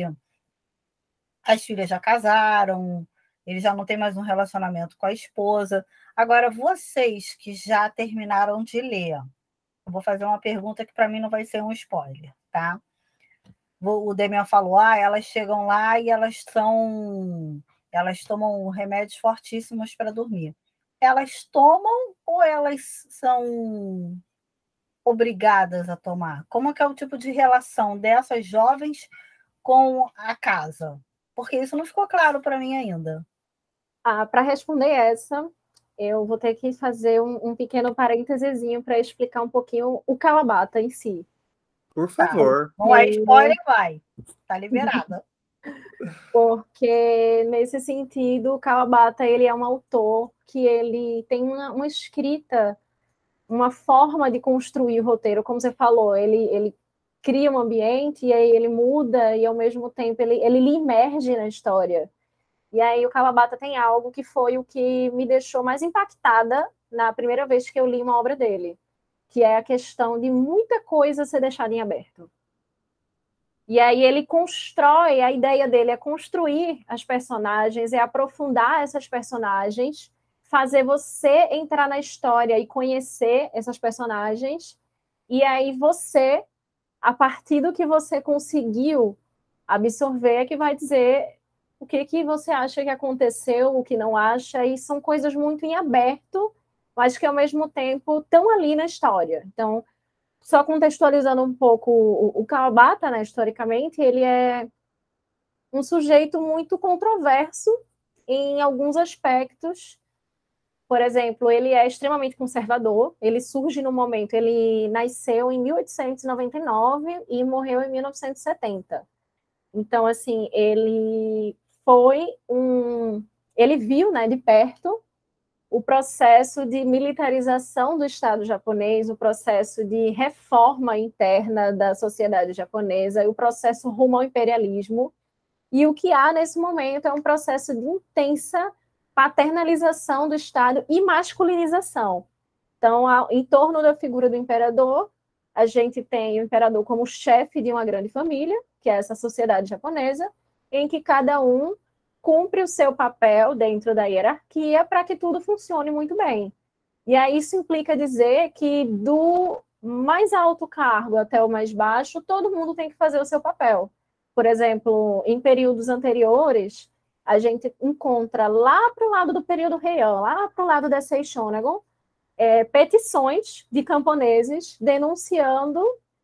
as filhas já casaram, ele já não tem mais um relacionamento com a esposa. Agora, vocês que já terminaram de ler, eu vou fazer uma pergunta que para mim não vai ser um spoiler, tá? O Demian falou, ah, elas chegam lá e elas são, elas tomam remédios fortíssimos para dormir. Elas tomam ou elas são obrigadas a tomar? Como é que é o tipo de relação dessas jovens com a casa? Porque isso não ficou claro para mim ainda. Ah, para responder essa, eu vou ter que fazer um, um pequeno parênteses para explicar um pouquinho o Kawabata em si. Por favor. Tá. Não é spoiler, vai. Tá liberada. Porque, nesse sentido, o Kawabata ele é um autor que ele tem uma, uma escrita, uma forma de construir o roteiro, como você falou, ele, ele cria um ambiente e aí ele muda e, ao mesmo tempo, ele, ele lhe imerge na história. E aí o Kawabata tem algo que foi o que me deixou mais impactada na primeira vez que eu li uma obra dele, que é a questão de muita coisa ser deixada em aberto. E aí ele constrói, a ideia dele é construir as personagens, é aprofundar essas personagens, fazer você entrar na história e conhecer essas personagens, e aí você, a partir do que você conseguiu absorver, é que vai dizer o que, que você acha que aconteceu, o que não acha, e são coisas muito em aberto, mas que ao mesmo tempo estão ali na história. Então, só contextualizando um pouco o, o Kawabata, né, historicamente, ele é um sujeito muito controverso em alguns aspectos. Por exemplo, ele é extremamente conservador, ele surge no momento, ele nasceu em mil oitocentos e noventa e nove e morreu em mil novecentos e setenta. Então, assim, ele foi um, ele viu, né, de perto o processo de militarização do Estado japonês, o processo de reforma interna da sociedade japonesa e o processo rumo ao imperialismo. E o que há nesse momento é um processo de intensa paternalização do Estado e masculinização. Então, em torno da figura do imperador, a gente tem o imperador como chefe de uma grande família, que é essa sociedade japonesa, em que cada um cumpre o seu papel dentro da hierarquia para que tudo funcione muito bem. E aí isso implica dizer que do mais alto cargo até o mais baixo, todo mundo tem que fazer o seu papel. Por exemplo, em períodos anteriores, a gente encontra lá para o lado do período Heian, lá para o lado da Sei Shonagon, é, petições de camponeses denunciando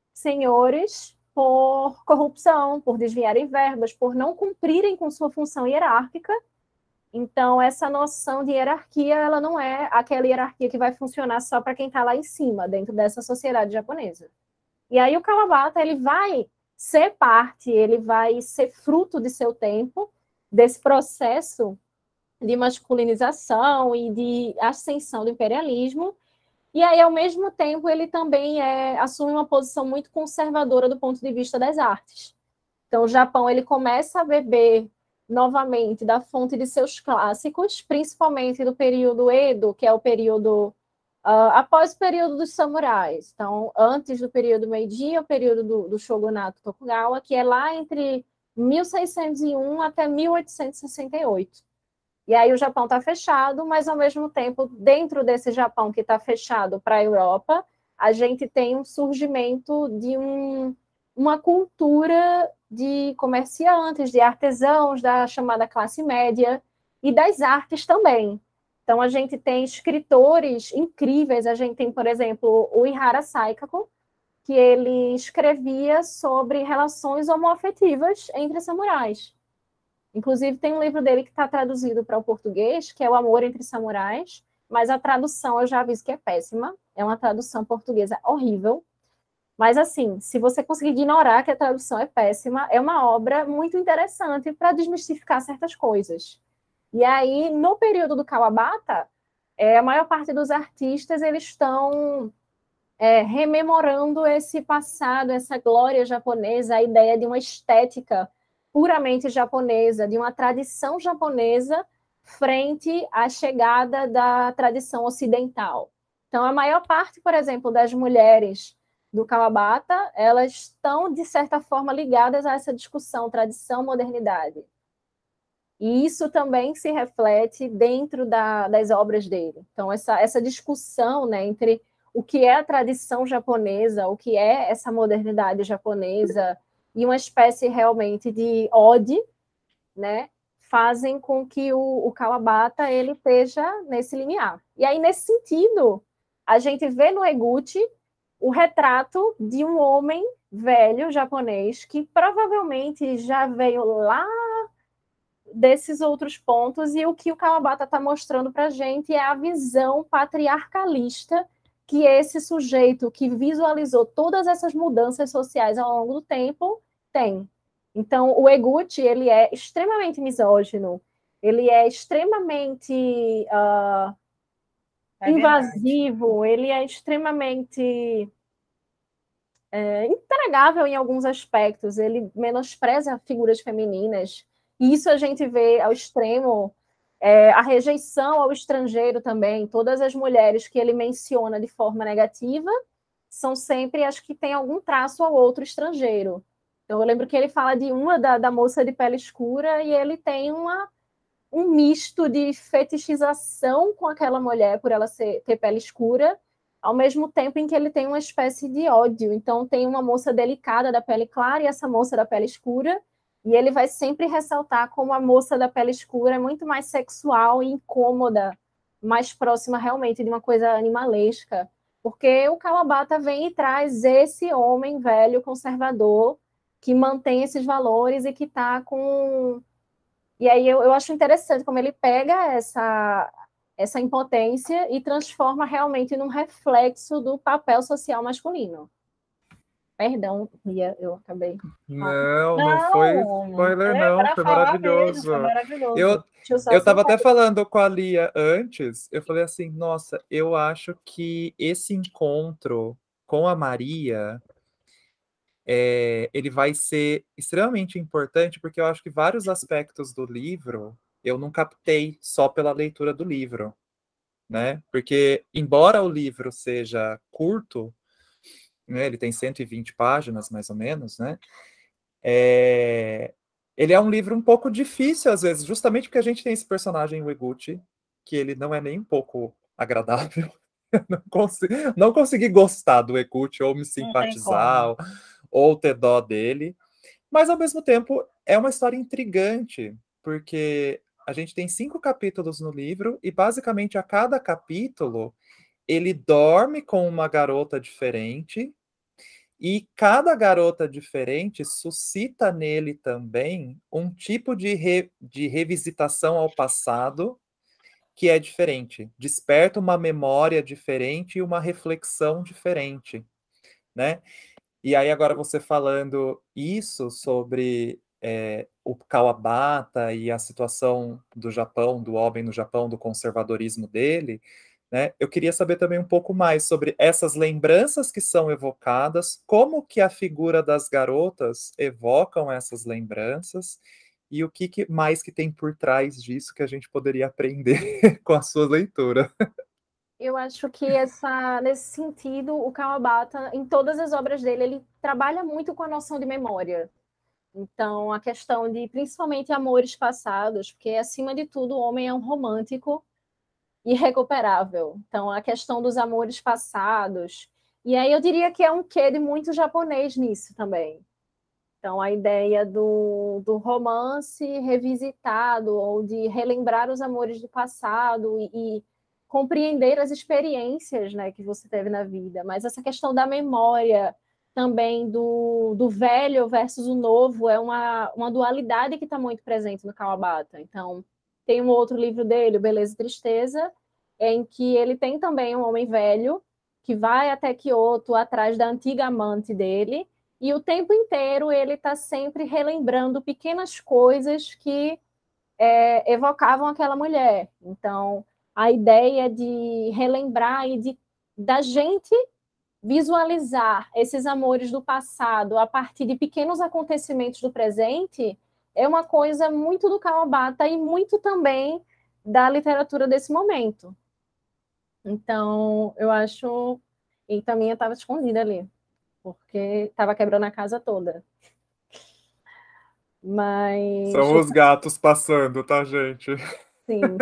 senhores por corrupção, por desviarem verbas, por não cumprirem com sua função hierárquica. Então, essa noção de hierarquia, ela não é aquela hierarquia que vai funcionar só para quem está lá em cima, dentro dessa sociedade japonesa. E aí o Kawabata, ele vai ser parte, ele vai ser fruto de seu tempo, desse processo de masculinização e de ascensão do imperialismo. E aí, ao mesmo tempo, ele também é, assume uma posição muito conservadora do ponto de vista das artes. Então, o Japão ele começa a beber novamente da fonte de seus clássicos, principalmente do período Edo, que é o período uh, após o período dos samurais. Então, antes do período Meiji, o período do, do shogunato Tokugawa, que é lá entre mil seiscentos e um até mil oitocentos e sessenta e oito. E aí o Japão está fechado, mas, ao mesmo tempo, dentro desse Japão que está fechado para a Europa, a gente tem um surgimento de um, uma cultura de comerciantes, de artesãos, da chamada classe média, e das artes também. Então, a gente tem escritores incríveis, a gente tem, por exemplo, o Ihara Saikaku, que ele escrevia sobre relações homoafetivas entre samurais. Inclusive, tem um livro dele que está traduzido para o português, que é O Amor entre Samurais, mas a tradução eu já aviso que é péssima, é uma tradução portuguesa horrível. Mas, assim, se você conseguir ignorar que a tradução é péssima, é uma obra muito interessante para desmistificar certas coisas. E aí, no período do Kawabata, é, a maior parte dos artistas eles estão é, rememorando esse passado, essa glória japonesa, a ideia de uma estética puramente japonesa, de uma tradição japonesa frente à chegada da tradição ocidental. Então, a maior parte, por exemplo, das mulheres do Kawabata, elas estão, de certa forma, ligadas a essa discussão tradição-modernidade. E isso também se reflete dentro da, das obras dele. Então, essa, essa discussão, né, entre o que é a tradição japonesa, o que é essa modernidade japonesa, e uma espécie realmente de ode, né, fazem com que o, o Kawabata ele esteja nesse limiar. E aí, nesse sentido, a gente vê no Eguchi o retrato de um homem velho japonês que provavelmente já veio lá desses outros pontos, e o que o Kawabata está mostrando para a gente é a visão patriarcalista que esse sujeito que visualizou todas essas mudanças sociais ao longo do tempo tem. Então, o Eguchi, ele é extremamente misógino, ele é extremamente uh, é invasivo, verdade. Ele é extremamente é, intragável em alguns aspectos, ele menospreza figuras femininas, e isso a gente vê ao extremo. É, a rejeição ao estrangeiro também, todas as mulheres que ele menciona de forma negativa são sempre as que têm algum traço ou outro estrangeiro. Então, eu lembro que ele fala de uma, da, da moça de pele escura, e ele tem uma, um misto de fetichização com aquela mulher por ela ser, ter pele escura, ao mesmo tempo em que ele tem uma espécie de ódio. Então, tem uma moça delicada da pele clara e essa moça da pele escura, e ele vai sempre ressaltar como a moça da pele escura é muito mais sexual e incômoda, mais próxima realmente de uma coisa animalesca, porque o Kawabata vem e traz esse homem velho, conservador, que mantém esses valores e que está com... E aí eu, eu acho interessante como ele pega essa, essa impotência e transforma realmente num reflexo do papel social masculino. Perdão, Lia, eu acabei. Não, não foi Não, spoiler, é não. para Foi falar mesmo, maravilhoso. foi maravilhoso. Eu, Deixa eu só eu tava sentar. até falando com a Lia antes. Eu falei assim, nossa, eu acho que esse encontro com a Maria, é, ele vai ser extremamente importante, porque eu acho que vários aspectos do livro eu não captei só pela leitura do livro, né? Porque, embora o livro seja curto, né, ele tem cento e vinte páginas, mais ou menos, né? É, ele é um livro um pouco difícil, às vezes, justamente porque a gente tem esse personagem, o Eguchi, que ele não é nem um pouco agradável. Não consegui, não consegui gostar do Eguchi, ou me Não tem simpatizar, como. ou, ou ter dó dele. Mas, ao mesmo tempo, é uma história intrigante, porque a gente tem cinco capítulos no livro, e basicamente a cada capítulo ele dorme com uma garota diferente, e cada garota diferente suscita nele também um tipo de, re, de revisitação ao passado que é diferente. Desperta uma memória diferente e uma reflexão diferente, né? E aí agora você falando isso sobre é, o Kawabata e a situação do Japão, do homem no Japão, do conservadorismo dele, né? Eu queria saber também um pouco mais sobre essas lembranças que são evocadas, como que a figura das garotas evocam essas lembranças e o que, que mais que tem por trás disso que a gente poderia aprender com a sua leitura. Eu acho que essa, nesse sentido, o Kawabata, em todas as obras dele, ele trabalha muito com a noção de memória. Então, a questão de, principalmente, amores passados, porque, acima de tudo, o homem é um romântico irrecuperável. Então, a questão dos amores passados. E aí eu diria que é um quê de muito japonês nisso também. Então, a ideia do, do romance revisitado, ou de relembrar os amores do passado e, e compreender as experiências, né, que você teve na vida. Mas essa questão da memória também do, do velho versus o novo é uma, uma dualidade que está muito presente no Kawabata. Então, tem um outro livro dele, o Beleza e Tristeza, em que ele tem também um homem velho que vai até Kyoto atrás da antiga amante dele, e o tempo inteiro ele está sempre relembrando pequenas coisas que é, evocavam aquela mulher. Então, a ideia de relembrar e de da gente visualizar esses amores do passado a partir de pequenos acontecimentos do presente é uma coisa muito do Kawabata e muito também da literatura desse momento. Então, eu acho... E também eu estava escondida ali, porque estava quebrando a casa toda. Mas, São os gatos passando, tá, gente? sim.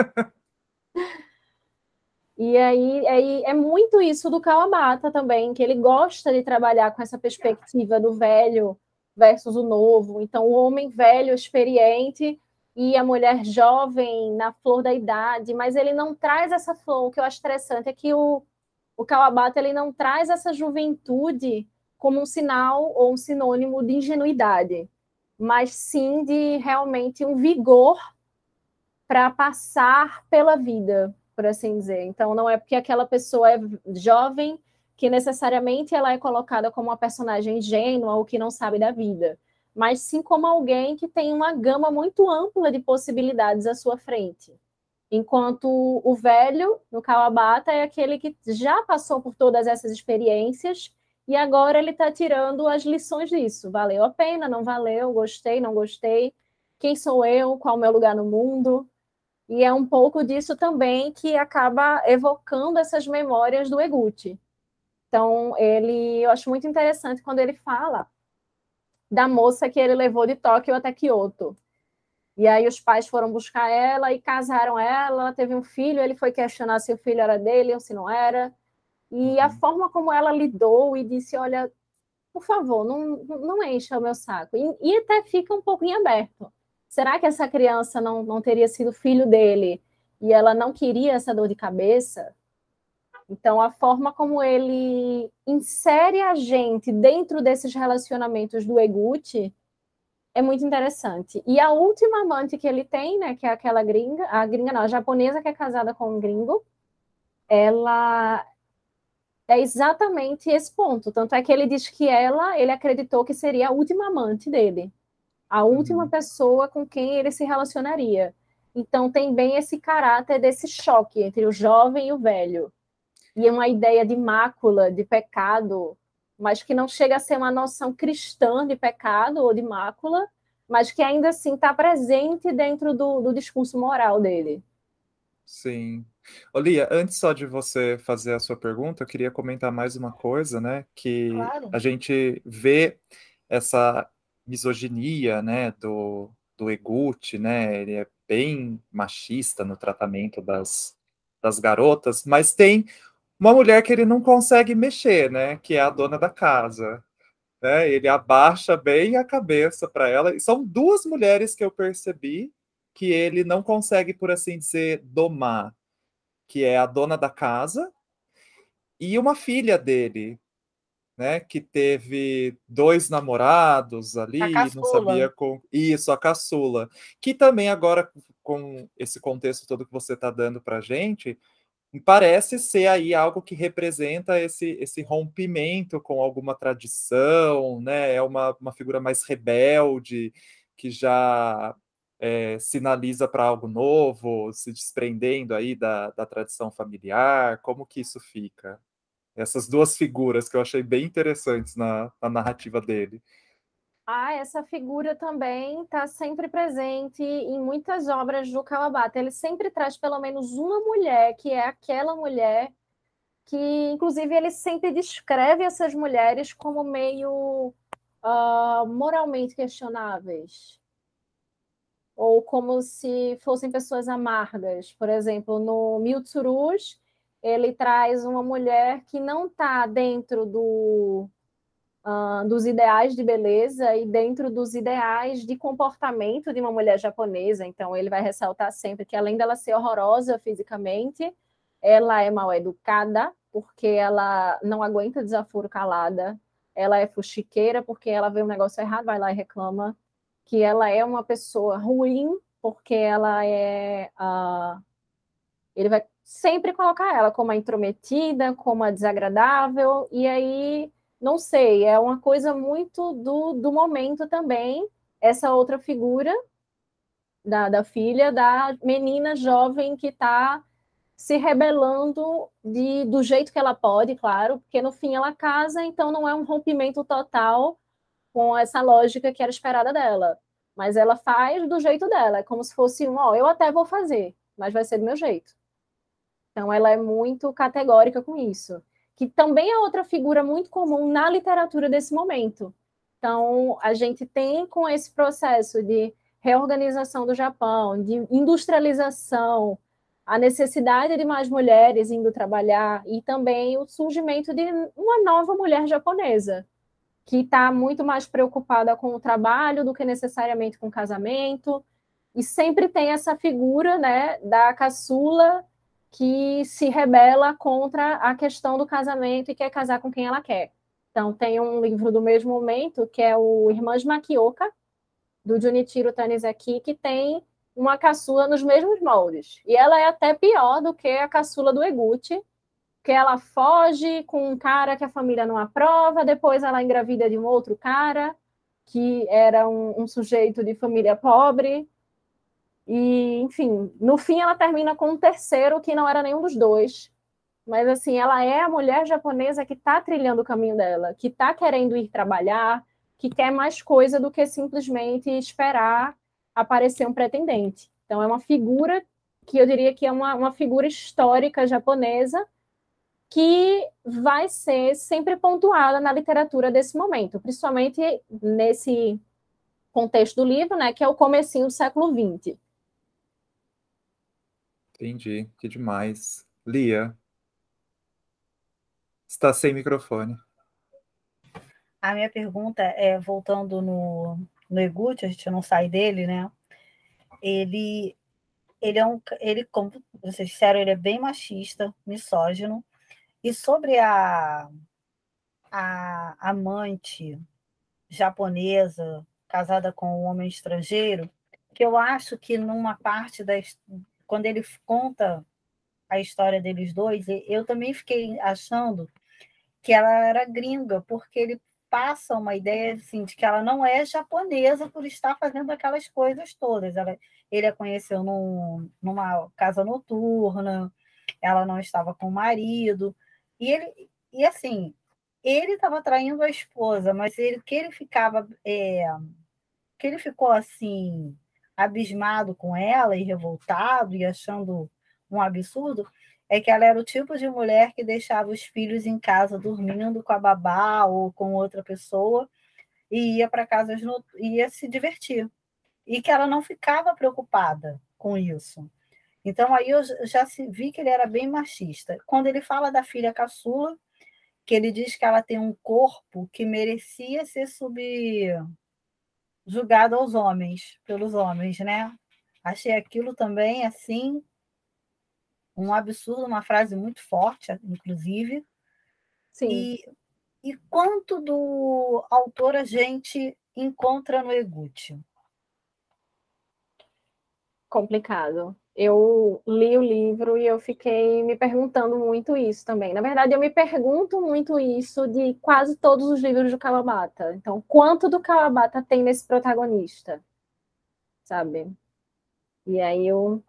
E aí, aí é muito isso do Kawabata também, que ele gosta de trabalhar com essa perspectiva do velho versus o novo. Então, o homem velho, experiente, e a mulher jovem, na flor da idade, mas ele não traz essa flor. O que eu acho interessante é que o, o Kawabata ele não traz essa juventude como um sinal ou um sinônimo de ingenuidade, mas sim de realmente um vigor para passar pela vida, por assim dizer. Então, não é porque aquela pessoa é jovem que necessariamente ela é colocada como uma personagem ingênua ou que não sabe da vida, mas sim como alguém que tem uma gama muito ampla de possibilidades à sua frente. Enquanto o velho, no Kawabata, é aquele que já passou por todas essas experiências e agora ele está tirando as lições disso. Valeu a pena, não valeu, gostei, não gostei, quem sou eu, qual é o meu lugar no mundo? E é um pouco disso também que acaba evocando essas memórias do Eguchi. Então, ele, eu acho muito interessante quando ele fala da moça que ele levou de Tóquio até Kyoto. E aí os pais foram buscar ela e casaram ela, ela teve um filho, ele foi questionar se o filho era dele ou se não era. E a forma como ela lidou e disse, olha, por favor, não, não encha o meu saco. E, e até fica um pouco em aberto. Será que essa criança não, não teria sido filho dele e ela não queria essa dor de cabeça? Então, a forma como ele insere a gente dentro desses relacionamentos do Eguchi é muito interessante. E a última amante que ele tem, né, que é aquela gringa, a gringa não, a japonesa que é casada com um gringo, ela é exatamente esse ponto. Tanto é que ele diz que ela, ele acreditou que seria a última amante dele, a última Uhum. pessoa com quem ele se relacionaria. Então tem bem esse caráter desse choque entre o jovem e o velho. E é uma ideia de mácula, de pecado, mas que não chega a ser uma noção cristã de pecado ou de mácula, mas que ainda assim está presente dentro do, do discurso moral dele. Sim. Olia, antes só de você fazer a sua pergunta, eu queria comentar mais uma coisa, né? Que Claro. a gente vê essa misoginia, né, do, do Eguchi, né? Ele é bem machista no tratamento das, das garotas, mas tem uma mulher que ele não consegue mexer, né? Que é a dona da casa. Né? Ele abaixa bem a cabeça para ela. E são duas mulheres que eu percebi que ele não consegue, por assim dizer, domar, que é a dona da casa e uma filha dele, né, que teve dois namorados A ali, não caçula. sabia com isso, a caçula, que também agora com esse contexto todo que você está dando para gente, parece ser aí algo que representa esse, esse rompimento com alguma tradição, né? É uma, uma figura mais rebelde, que já é, sinaliza para algo novo, se desprendendo aí da, da tradição familiar. Como que isso fica? Essas duas figuras que eu achei bem interessantes na, na narrativa dele. Ah, essa figura também está sempre presente em muitas obras do Kawabata. Ele sempre traz pelo menos uma mulher, que é aquela mulher que, inclusive, ele sempre descreve essas mulheres como meio uh, moralmente questionáveis, ou como se fossem pessoas amargas. Por exemplo, no Mil Tsurus, ele traz uma mulher que não está dentro do Uh, dos ideais de beleza e dentro dos ideais de comportamento de uma mulher japonesa. Então, ele vai ressaltar sempre que, além dela ser horrorosa fisicamente, ela é mal educada, porque ela não aguenta desaforo calada, ela é fuxiqueira, porque ela vê um negócio errado, vai lá e reclama, que ela é uma pessoa ruim, porque ela é. Uh, ele vai sempre colocar ela como a intrometida, como a desagradável, e aí, não sei, é uma coisa muito do, do momento também, essa outra figura da, da filha, da menina jovem que está se rebelando de, do jeito que ela pode, claro, porque no fim ela casa, então não é um rompimento total com essa lógica que era esperada dela. Mas ela faz do jeito dela, é como se fosse um, ó, eu até vou fazer, mas vai ser do meu jeito. Então, ela é muito categórica com isso. Que também é outra figura muito comum na literatura desse momento. Então, a gente tem com esse processo de reorganização do Japão, de industrialização, a necessidade de mais mulheres indo trabalhar e também o surgimento de uma nova mulher japonesa, que está muito mais preocupada com o trabalho do que necessariamente com o casamento. E sempre tem essa figura, né, da caçula que se rebela contra a questão do casamento e quer casar com quem ela quer. Então, tem um livro do mesmo momento, que é o Irmãs Makioka, do Junichiro Tanizaki, que tem uma caçula nos mesmos moldes. E ela é até pior do que a caçula do Eguchi, que ela foge com um cara que a família não aprova, depois ela engravida de um outro cara, que era um, um sujeito de família pobre, e, enfim, no fim ela termina com um terceiro que não era nenhum dos dois. Mas, assim, ela é a mulher japonesa que está trilhando o caminho dela, que está querendo ir trabalhar, que quer mais coisa do que simplesmente esperar aparecer um pretendente. Então, é uma figura que eu diria que é uma, uma figura histórica japonesa que vai ser sempre pontuada na literatura desse momento, principalmente nesse contexto do livro, né, que é o comecinho do século vinte. Entendi, que demais. Lia, está sem microfone. A minha pergunta é, voltando no, no Eguchi, a gente não sai dele, né? Ele, ele é um, ele, como vocês disseram, ele é bem machista, misógino. E sobre a, a amante japonesa casada com um homem estrangeiro, que eu acho que numa parte da quando ele conta a história deles dois, eu também fiquei achando que ela era gringa, porque ele passa uma ideia assim, de que ela não é japonesa por estar fazendo aquelas coisas todas. Ela, ele a conheceu num, numa casa noturna, ela não estava com o marido, e ele, e assim, ele estava traindo a esposa, mas ele, que ele ficava, é, que ele ficou assim, abismado com ela e revoltado e achando um absurdo, é que ela era o tipo de mulher que deixava os filhos em casa dormindo com a babá ou com outra pessoa e ia para casa, ia se divertir. E que ela não ficava preocupada com isso. Então, aí eu já vi que ele era bem machista. Quando ele fala da filha caçula, que ele diz que ela tem um corpo que merecia ser subjugado aos homens, pelos homens, né? Achei aquilo também, assim, um absurdo, uma frase muito forte, inclusive. Sim. E, e quanto do autor a gente encontra no Eguchi? Complicado. Eu li o livro e eu fiquei me perguntando muito isso também. Na verdade, eu me pergunto muito isso de quase todos os livros do Kawabata. Então, quanto do Kawabata tem nesse protagonista? Sabe? E aí eu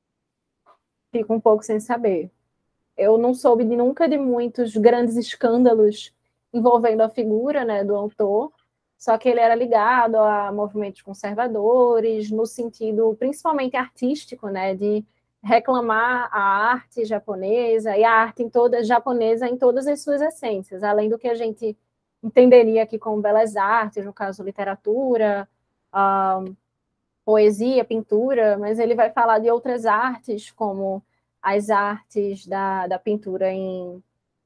fico um pouco sem saber. Eu não soube de nunca de muitos grandes escândalos envolvendo a figura, né, do autor, só que ele era ligado a movimentos conservadores, no sentido principalmente artístico, né, de reclamar a arte japonesa e a arte em toda, japonesa em todas as suas essências, além do que a gente entenderia aqui como belas artes, no caso literatura, uh, poesia, pintura, mas ele vai falar de outras artes, como as artes da, da pintura em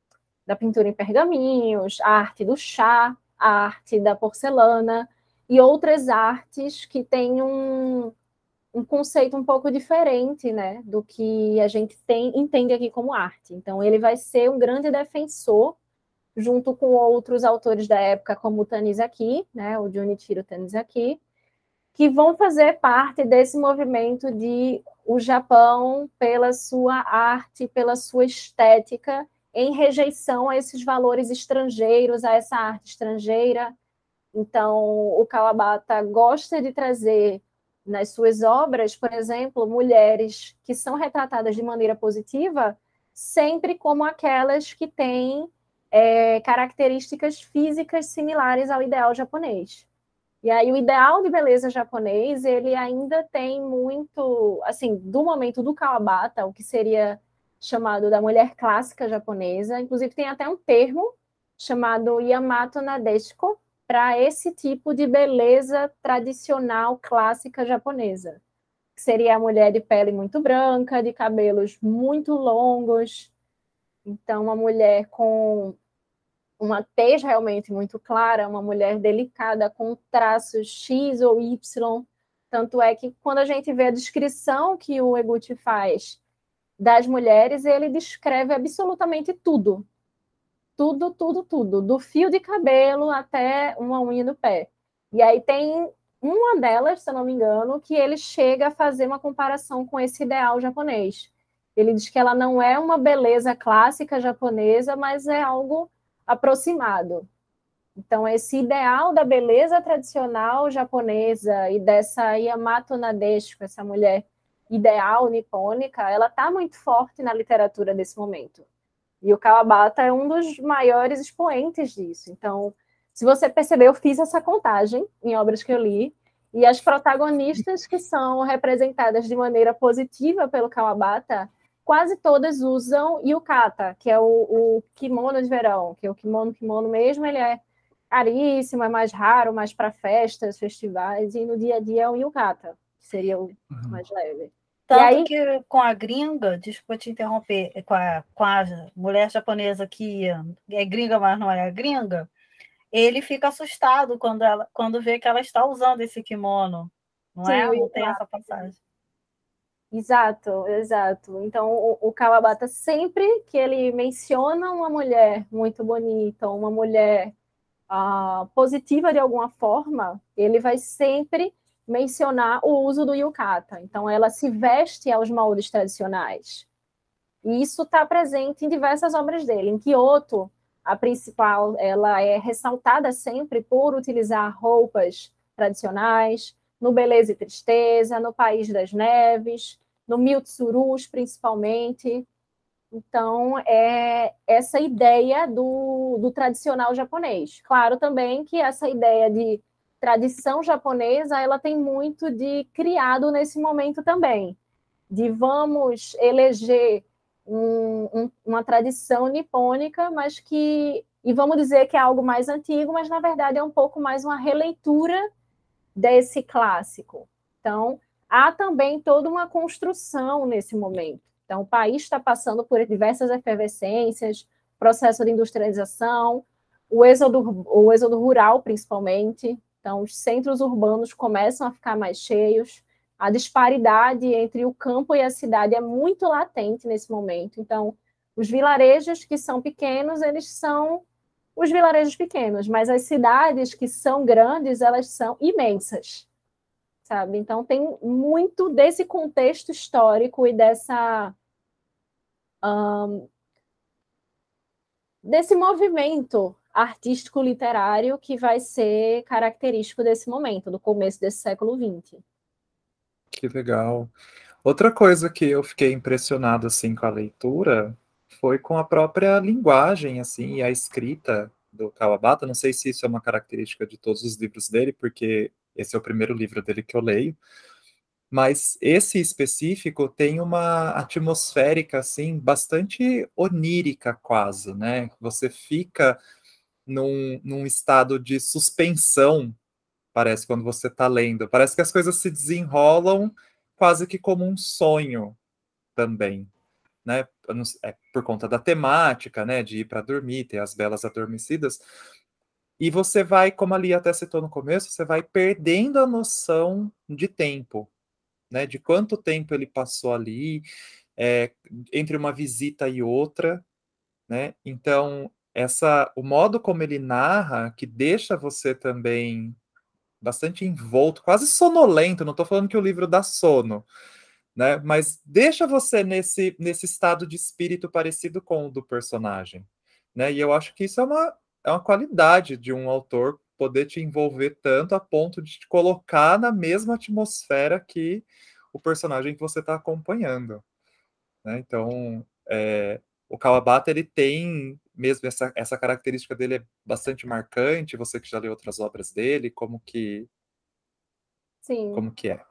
da pintura em pergaminhos, a arte do chá, a arte da porcelana e outras artes que têm um, um conceito um pouco diferente, né, do que a gente tem, entende aqui como arte. Então, ele vai ser um grande defensor, junto com outros autores da época, como o Tanizaki, né, o Junichiro Tanizaki, que vão fazer parte desse movimento de o Japão, pela sua arte, pela sua estética, em rejeição a esses valores estrangeiros, a essa arte estrangeira. Então, o Kawabata gosta de trazer nas suas obras, por exemplo, mulheres que são retratadas de maneira positiva, sempre como aquelas que têm é, características físicas similares ao ideal japonês. E aí o ideal de beleza japonês, ele ainda tem muito, assim, do momento do Kawabata, o que seria chamado da mulher clássica japonesa, inclusive tem até um termo chamado Yamato Nadeshiko, para esse tipo de beleza tradicional clássica japonesa, que seria a mulher de pele muito branca, de cabelos muito longos, então uma mulher com uma tez realmente muito clara, uma mulher delicada, com traços X ou Y. Tanto é que quando a gente vê a descrição que o Eguchi faz das mulheres, ele descreve absolutamente tudo. Tudo, tudo, tudo. Do fio de cabelo até uma unha do pé. E aí tem uma delas, se eu não me engano, que ele chega a fazer uma comparação com esse ideal japonês. Ele diz que ela não é uma beleza clássica japonesa, mas é algo aproximado. Então, esse ideal da beleza tradicional japonesa e dessa Yamato Nadeshiko, essa mulher ideal nipônica, ela está muito forte na literatura desse momento. E o Kawabata é um dos maiores expoentes disso. Então, se você perceber, eu fiz essa contagem em obras que eu li, e as protagonistas que são representadas de maneira positiva pelo Kawabata, quase todas usam yukata, que é o, o kimono de verão, que é o kimono, kimono mesmo, ele é caríssimo, é mais raro, mais para festas, festivais, e no dia a dia é o yukata, que seria o uhum. mais leve. Tanto aí, que com a gringa, desculpa te interromper, com a, com a mulher japonesa que é gringa, mas não é a gringa, ele fica assustado quando, ela, quando vê que ela está usando esse kimono, não Sim, é? Não tem essa passagem. Exato, exato. Então, o, o Kawabata, sempre que ele menciona uma mulher muito bonita, uma mulher uh, positiva de alguma forma, ele vai sempre mencionar o uso do yukata. Então, ela se veste aos moldes tradicionais. E isso está presente em diversas obras dele. Em Kyoto, a principal, ela é ressaltada sempre por utilizar roupas tradicionais, no Beleza e Tristeza, no País das Neves, no Mil Tsurus, principalmente. Então, é essa ideia do, do tradicional japonês. Claro também que essa ideia de tradição japonesa, ela tem muito de criado nesse momento também, de vamos eleger um, um, uma tradição nipônica, mas que, e vamos dizer que é algo mais antigo, mas na verdade é um pouco mais uma releitura desse clássico. Então, há também toda uma construção nesse momento. Então, o país está passando por diversas efervescências, processo de industrialização, o êxodo, o êxodo rural, principalmente. Então, os centros urbanos começam a ficar mais cheios. A disparidade entre o campo e a cidade é muito latente nesse momento. Então, os vilarejos que são pequenos, eles são os vilarejos pequenos, mas as cidades que são grandes, elas são imensas, sabe? Então, tem muito desse contexto histórico e dessa... Um, desse movimento artístico-literário que vai ser característico desse momento, do começo desse século vinte. Que legal. Outra coisa que eu fiquei impressionado, assim, com a leitura foi com a própria linguagem, assim, e a escrita do Kawabata. Não sei se isso é uma característica de todos os livros dele, porque esse é o primeiro livro dele que eu leio, mas esse específico tem uma atmosférica, assim, bastante onírica quase, né? Você fica num, num estado de suspensão, parece, quando você está lendo. Parece que as coisas se desenrolam quase que como um sonho também, né? É por conta da temática, né? De ir para dormir, ter as belas adormecidas. E você vai, como ali até citou no começo, você vai perdendo a noção de tempo, né? De quanto tempo ele passou ali, é, entre uma visita e outra, né? Então, essa, o modo como ele narra, que deixa você também bastante envolto, quase sonolento, não estou falando que o livro dá sono, né? Mas deixa você nesse, nesse estado de espírito parecido com o do personagem, né? E eu acho que isso é uma, é uma qualidade de um autor poder te envolver tanto a ponto de te colocar na mesma atmosfera que o personagem que você está acompanhando, né? Então, é, o Kawabata, ele tem mesmo essa, essa característica dele é bastante marcante. Você que já leu outras obras dele, como que Sim. como que é?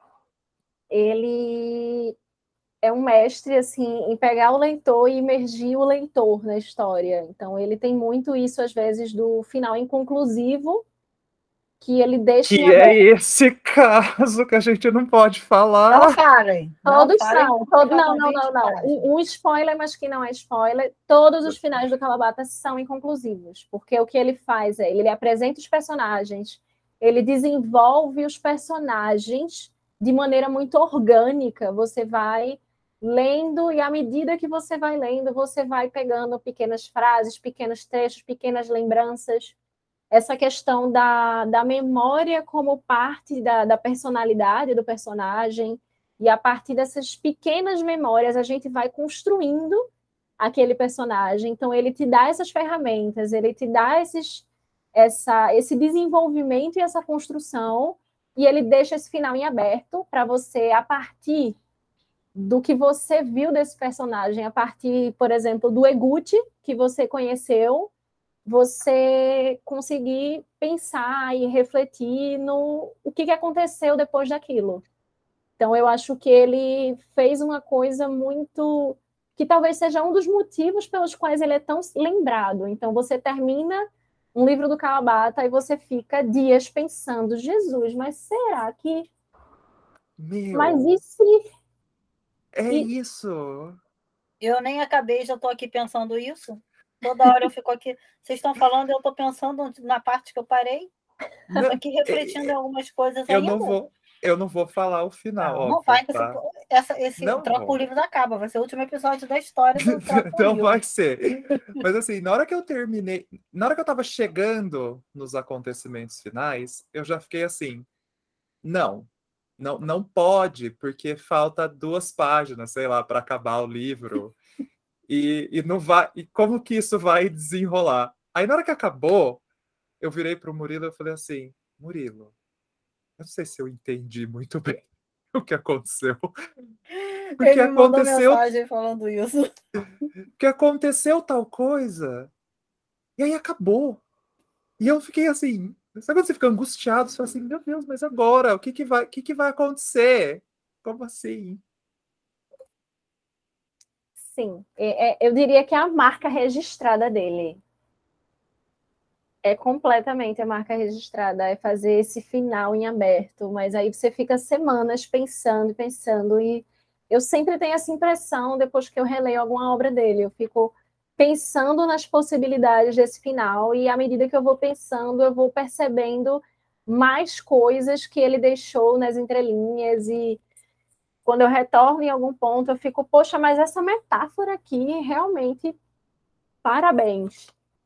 Ele é um mestre assim em pegar o leitor e imergir o leitor na história. Então ele tem muito isso às vezes do final inconclusivo, que ele deixa em Que é esse caso que a gente não pode falar. Não falem. Todos não falem, são. Todo... Não, não, vítima, não, não. Um, um spoiler, mas que não é spoiler. Todos os finais do Kawabata são inconclusivos. Porque o que ele faz é, ele, ele apresenta os personagens, ele desenvolve os personagens de maneira muito orgânica. Você vai lendo, e à medida que você vai lendo, você vai pegando pequenas frases, pequenos trechos, pequenas lembranças. Essa questão da, da memória como parte da, da personalidade do personagem, e a partir dessas pequenas memórias a gente vai construindo aquele personagem. Então ele te dá essas ferramentas, ele te dá esses, essa, esse desenvolvimento e essa construção, e ele deixa esse final em aberto para você, a partir do que você viu desse personagem, a partir, por exemplo, do Eguchi, que você conheceu, você conseguir pensar e refletir no o que, que aconteceu depois daquilo. Então, eu acho que ele fez uma coisa muito... que talvez seja um dos motivos pelos quais ele é tão lembrado. Então, você termina um livro do Kawabata e você fica dias pensando, Jesus, mas será que... Meu, mas e se... é e... isso. Eu nem acabei, já estou aqui pensando isso. Toda hora eu fico aqui... Vocês estão falando, eu estou pensando na parte que eu parei. Estou aqui refletindo em algumas coisas eu ainda. Não vou, eu não vou falar o final, Não, óbvio, não vai, tá? esse, essa, esse não Troca vou. por Livros acaba. Vai ser o último episódio da história do Troca por Não Livros. vai ser. Mas assim, na hora que eu terminei, na hora que eu tava chegando nos acontecimentos finais, eu já fiquei assim, não, não, não pode, porque falta duas páginas, sei lá, para acabar o livro. E, e não vai. E como que isso vai desenrolar? Aí na hora que acabou, eu virei pro Murilo e falei assim, Murilo, eu não sei se eu entendi muito bem o que aconteceu. Porque Ele me mandou aconteceu, mensagem falando isso. porque aconteceu tal coisa, e aí acabou. E eu fiquei assim, sabe quando você fica angustiado? Você fala assim, meu Deus, mas agora? O que que vai, o que que vai acontecer? Como assim? Sim, é- é- eu diria que é a marca registrada dele. É completamente a marca registrada, é fazer esse final em aberto, mas aí você fica semanas pensando e pensando, e eu sempre tenho essa impressão depois que eu releio alguma obra dele, eu fico pensando nas possibilidades desse final, e à medida que eu vou pensando, eu vou percebendo mais coisas que ele deixou nas entrelinhas, e quando eu retorno em algum ponto, eu fico, poxa, mas essa metáfora aqui, realmente, parabéns.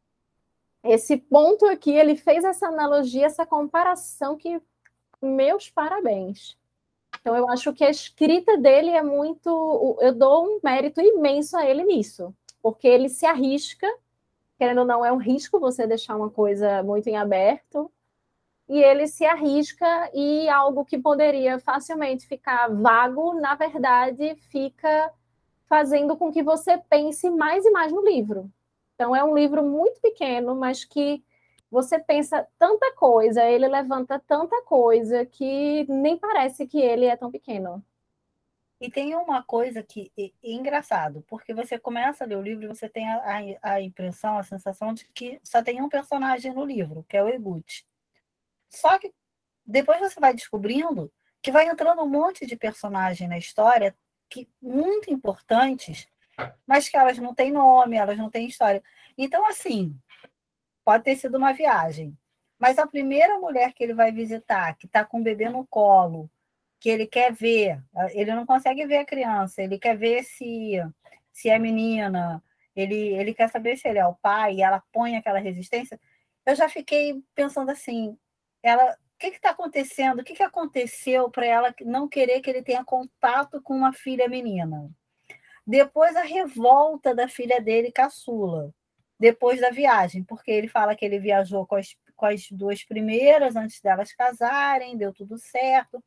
Esse ponto aqui, ele fez essa analogia, essa comparação que meus parabéns. Então, eu acho que a escrita dele é muito. Eu dou um mérito imenso a ele nisso, porque ele se arrisca, querendo ou não, é um risco você deixar uma coisa muito em aberto, e ele se arrisca e algo que poderia facilmente ficar vago, na verdade, fica fazendo com que você pense mais e mais no livro. Então, é um livro muito pequeno, mas que você pensa tanta coisa, ele levanta tanta coisa que nem parece que ele é tão pequeno. E tem uma coisa que é, é engraçado, porque você começa a ler o livro e você tem a, a, a impressão, a sensação de que só tem um personagem no livro, que é o Egut. Só que depois você vai descobrindo que vai entrando um monte de personagem na história que muito importantes, mas que elas não têm nome, elas não têm história. Então, assim, pode ter sido uma viagem. Mas a primeira mulher que ele vai visitar, que está com o bebê no colo, que ele quer ver, ele não consegue ver a criança, ele quer ver se, se é menina, ele, ele quer saber se ele é o pai, e ela põe aquela resistência. Eu já fiquei pensando assim, ela, o que está acontecendo? O que, que aconteceu para ela não querer que ele tenha contato com uma filha menina? Depois a revolta da filha dele, caçula, depois da viagem, porque ele fala que ele viajou com as, com as duas primeiras antes delas casarem, deu tudo certo,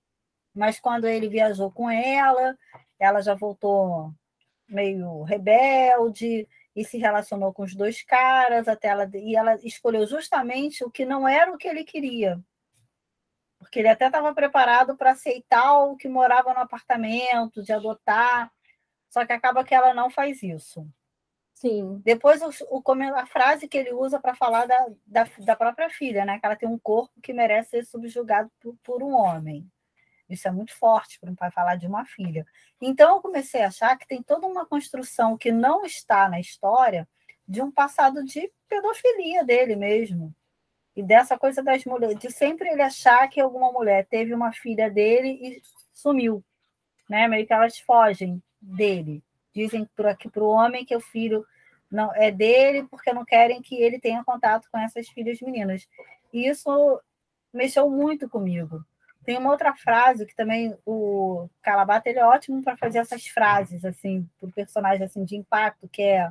mas quando ele viajou com ela, ela já voltou meio rebelde e se relacionou com os dois caras, até ela, e ela escolheu justamente o que não era o que ele queria, porque ele até estava preparado para aceitar o que morava no apartamento, de adotar, só que acaba que ela não faz isso. Sim. Depois, o, o, a frase que ele usa para falar da, da, da própria filha, né? Que ela tem um corpo que merece ser subjugado por, por um homem. Isso é muito forte para um pai falar de uma filha. Então, eu comecei a achar que tem toda uma construção que não está na história de um passado de pedofilia dele mesmo. E dessa coisa das mulheres, de sempre ele achar que alguma mulher teve uma filha dele e sumiu. Né? Meio que elas fogem dele. Dizem para o homem que o filho não é dele porque não querem que ele tenha contato com essas filhas meninas. E isso mexeu muito comigo. Tem uma outra frase que também o Calabata ele é ótimo para fazer essas frases assim para o personagem assim de impacto, que é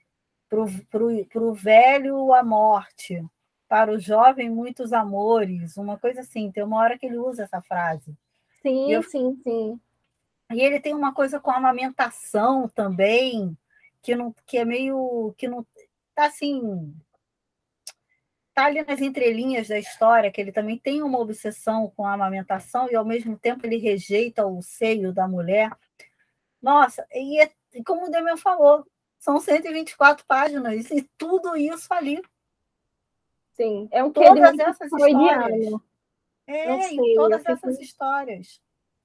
para o velho a morte, para o jovem muitos amores, uma coisa assim. Tem uma hora que ele usa essa frase. Sim, eu, sim, sim. E ele tem uma coisa com a amamentação também, que, não, que é meio. Que não está assim. Está ali nas entrelinhas da história, que ele também tem uma obsessão com a amamentação e, ao mesmo tempo, ele rejeita o seio da mulher. Nossa, e, é, e como o Demian falou, são cento e vinte e quatro páginas, e tudo isso ali. Sim, é um quê de Todas muito essas histórias. freudiano. Não É, em sei, eu todas fico, essas histórias.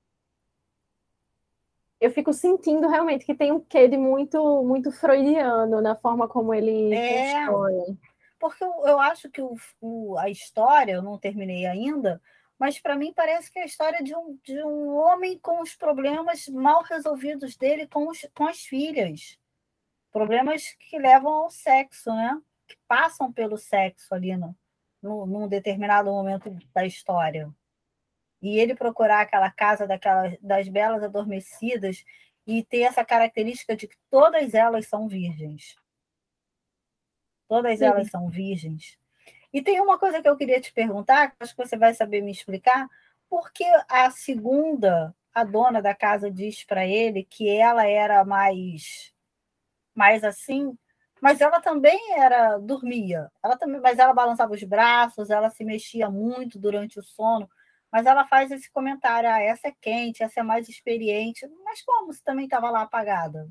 eu fico sentindo realmente que tem um quê de muito, muito freudiano na forma como ele É, constrói. porque eu, eu acho que o, o, a história, eu não terminei ainda, mas para mim parece que é a história de um, de um homem com os problemas mal resolvidos dele com, os, com as filhas. Problemas que levam ao sexo, né? Que passam pelo sexo ali no, no, num determinado momento da história. E ele procurar aquela casa daquelas, das belas adormecidas e ter essa característica de que todas elas são virgens. Todas Sim. elas são virgens. E tem uma coisa que eu queria te perguntar, que acho que você vai saber me explicar, por que a segunda, a dona da casa, diz para ele que ela era mais, mais assim, mas ela também era dormia, ela também, mas ela balançava os braços, ela se mexia muito durante o sono, mas ela faz esse comentário, ah, essa é quente, essa é mais experiente, mas como se também estava lá apagada?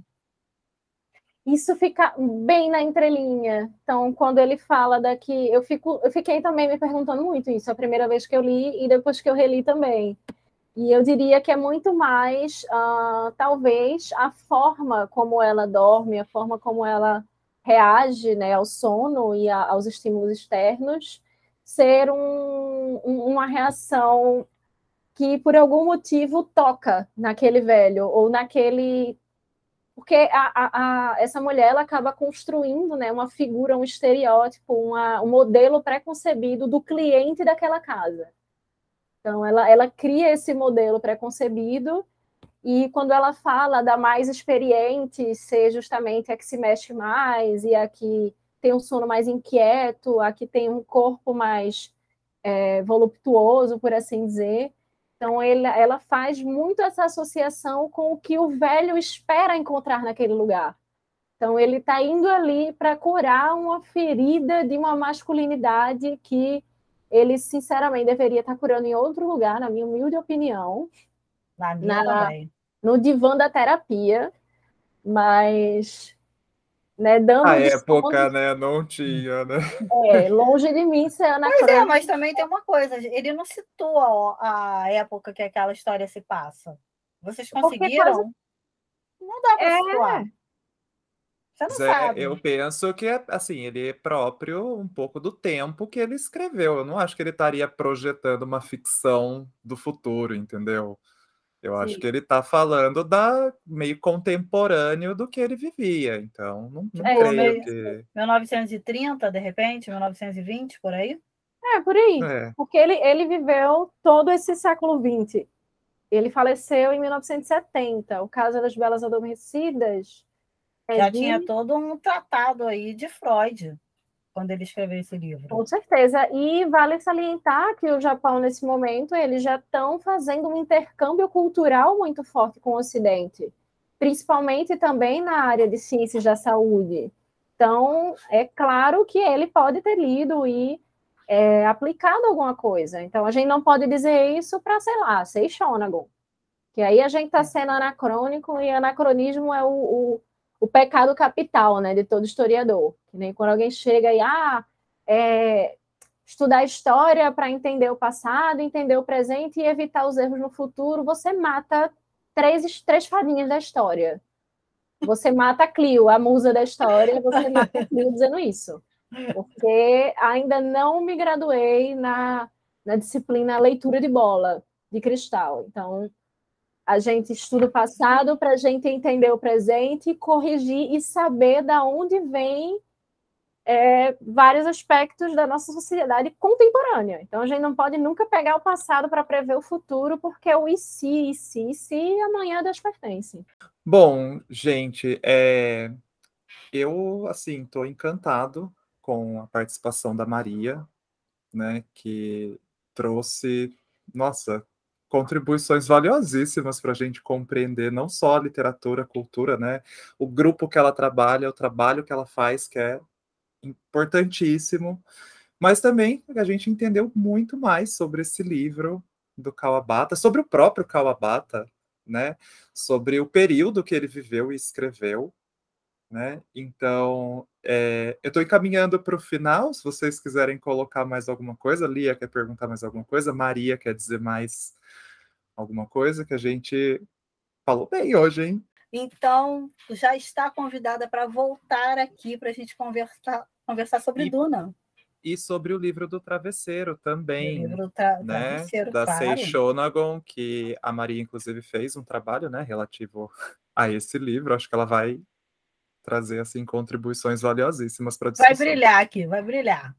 Isso fica bem na entrelinha. Então, quando ele fala daqui, eu fico, eu fiquei também me perguntando muito isso, a primeira vez que eu li e depois que eu reli também. E eu diria que é muito mais, uh, talvez, a forma como ela dorme, a forma como ela reage, né, ao sono e a, aos estímulos externos, ser um, um, uma reação que, por algum motivo, toca naquele velho ou naquele. Porque a, a, a, essa mulher ela acaba construindo, né, uma figura, um estereótipo, uma, um modelo pré-concebido do cliente daquela casa. Então, ela, ela cria esse modelo pré-concebido e quando ela fala da mais experiente ser justamente a que se mexe mais e a que tem um sono mais inquieto, a que tem um corpo mais é, voluptuoso, por assim dizer. Então, ele, ela faz muito essa associação com o que o velho espera encontrar naquele lugar. Então, ele está indo ali para curar uma ferida de uma masculinidade que ele, sinceramente, deveria estar curando em outro lugar, na minha humilde opinião. Na minha na, também. No divã da terapia, mas... Né, dando a época, né, não tinha, né? É, longe de mim ser anacrônico. Pois é, mas também tem uma coisa, ele não citou a, a época que aquela história se passa. Vocês conseguiram? Quase... Não dá para é... situar. Você não é, sabe. Eu penso que é assim, ele é próprio um pouco do tempo que ele escreveu. Eu não acho que ele estaria projetando uma ficção do futuro, entendeu? Eu Sim. acho que ele está falando da meio contemporâneo do que ele vivia. Então, não, não é, creio meio, que... mil novecentos e trinta, de repente, mil novecentos e vinte, por aí? É, por aí. É. Porque ele, ele viveu todo esse século vinte. Ele faleceu em mil novecentos e setenta. O Caso das Belas Adormecidas... É Já de... tinha todo um tratado aí de Freud, quando ele escreveu esse livro. Com certeza. E vale salientar que o Japão, nesse momento, eles já estão fazendo um intercâmbio cultural muito forte com o Ocidente, principalmente também na área de ciências da saúde. Então, é claro que ele pode ter lido e é, aplicado alguma coisa. Então, a gente não pode dizer isso para, sei lá, Seixônagon, que aí a gente está sendo anacrônico e anacronismo é o, o o pecado capital, né, de todo historiador. Que nem quando alguém chega e, ah, é, estudar história para entender o passado, entender o presente e evitar os erros no futuro, você mata três, três fadinhas da história. Você mata a Clio, a musa da história, você mata a Clio dizendo isso. Porque ainda não me graduei na, na disciplina leitura de bola, de cristal. Então, a gente estuda o passado para a gente entender o presente, corrigir e saber de onde vem é, vários aspectos da nossa sociedade contemporânea. Então, a gente não pode nunca pegar o passado para prever o futuro, porque o e se, e se, e se, amanhã Deus pertence. Bom, gente, é... eu, assim, estou encantado com a participação da Maria, né, que trouxe, nossa... contribuições valiosíssimas para a gente compreender não só a literatura, a cultura, né? O grupo que ela trabalha, o trabalho que ela faz, que é importantíssimo, mas também a gente entendeu muito mais sobre esse livro do Kawabata, sobre o próprio Kawabata, né? Sobre o período que ele viveu e escreveu, né? Então, é, eu estou encaminhando para o final, se vocês quiserem colocar mais alguma coisa. Lia quer perguntar mais alguma coisa, Maria quer dizer mais alguma coisa, que a gente falou bem hoje, hein? Então, já está convidada para voltar aqui para a gente conversar, conversar sobre e, Duna. E sobre o livro do Travesseiro também, o livro do tra né? Travesseiro, da claro. Seixônagon, que a Maria, inclusive, fez um trabalho, né, relativo a esse livro. Acho que ela vai trazer, assim, contribuições valiosíssimas para a discussão. Vai brilhar aqui, vai brilhar.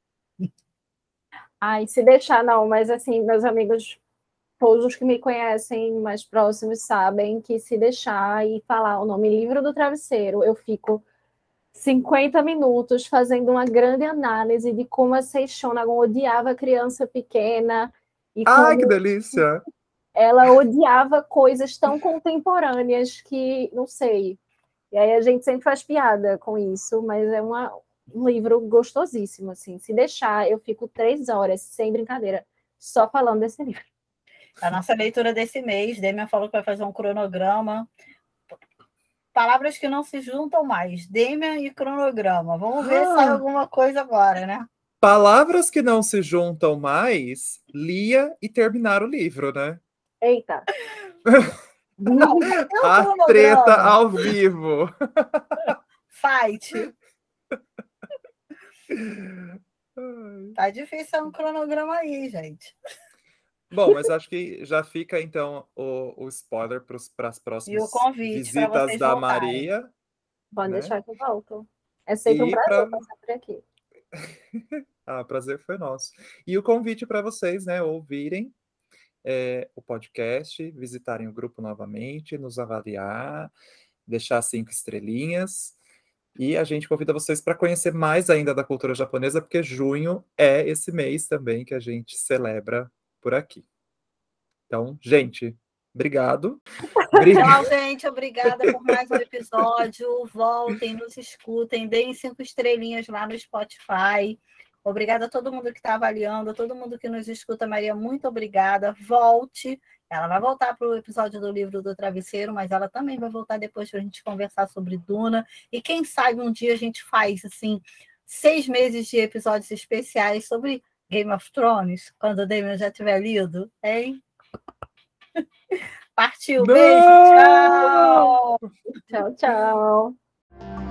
Ai, se deixar, não, mas assim, meus amigos, todos os que me conhecem mais próximos sabem que se deixar e falar o nome Livro do Travesseiro, eu fico cinquenta minutos fazendo uma grande análise de como a Seishonagon odiava criança pequena e Ai, que como delícia! ela odiava coisas tão contemporâneas que, não sei. E aí a gente sempre faz piada com isso, mas é uma, um livro gostosíssimo, assim. Se deixar, eu fico três horas, sem brincadeira, só falando desse livro. A nossa leitura desse mês, Demian falou que vai fazer um cronograma. Palavras que não se juntam mais. Demian e cronograma. Vamos ver se sai alguma coisa agora, né? Palavras que não se juntam mais, lia e terminar o livro, né? Eita! Não, cadê o A cronograma? treta ao vivo. Fight. Tá difícil um cronograma aí, gente. Bom, mas acho que já fica, então, o, o spoiler para as próximas E o convite visitas para vocês da voltarem. Maria. Pode né? deixar que eu volto. É sempre um E prazer pra... passar por aqui. ah, prazer foi nosso. E o convite para vocês, né, ouvirem é, o podcast, visitarem o grupo novamente, nos avaliar, deixar cinco estrelinhas. E a gente convida vocês para conhecer mais ainda da cultura japonesa, porque junho é esse mês também que a gente celebra por aqui. Então, gente, obrigado. Tchau, gente. Obrigada por mais um episódio. Voltem, nos escutem, deem cinco estrelinhas lá no Spotify. Obrigada a todo mundo que está avaliando, a todo mundo que nos escuta. Maria, muito obrigada. Volte. Ela vai voltar para o episódio do livro do Travesseiro, mas ela também vai voltar depois para a gente conversar sobre Duna. E quem sabe um dia a gente faz, assim, seis meses de episódios especiais sobre Game of Thrones, quando o Damian já tiver lido, hein? Partiu, Não! beijo, tchau! Tchau, tchau!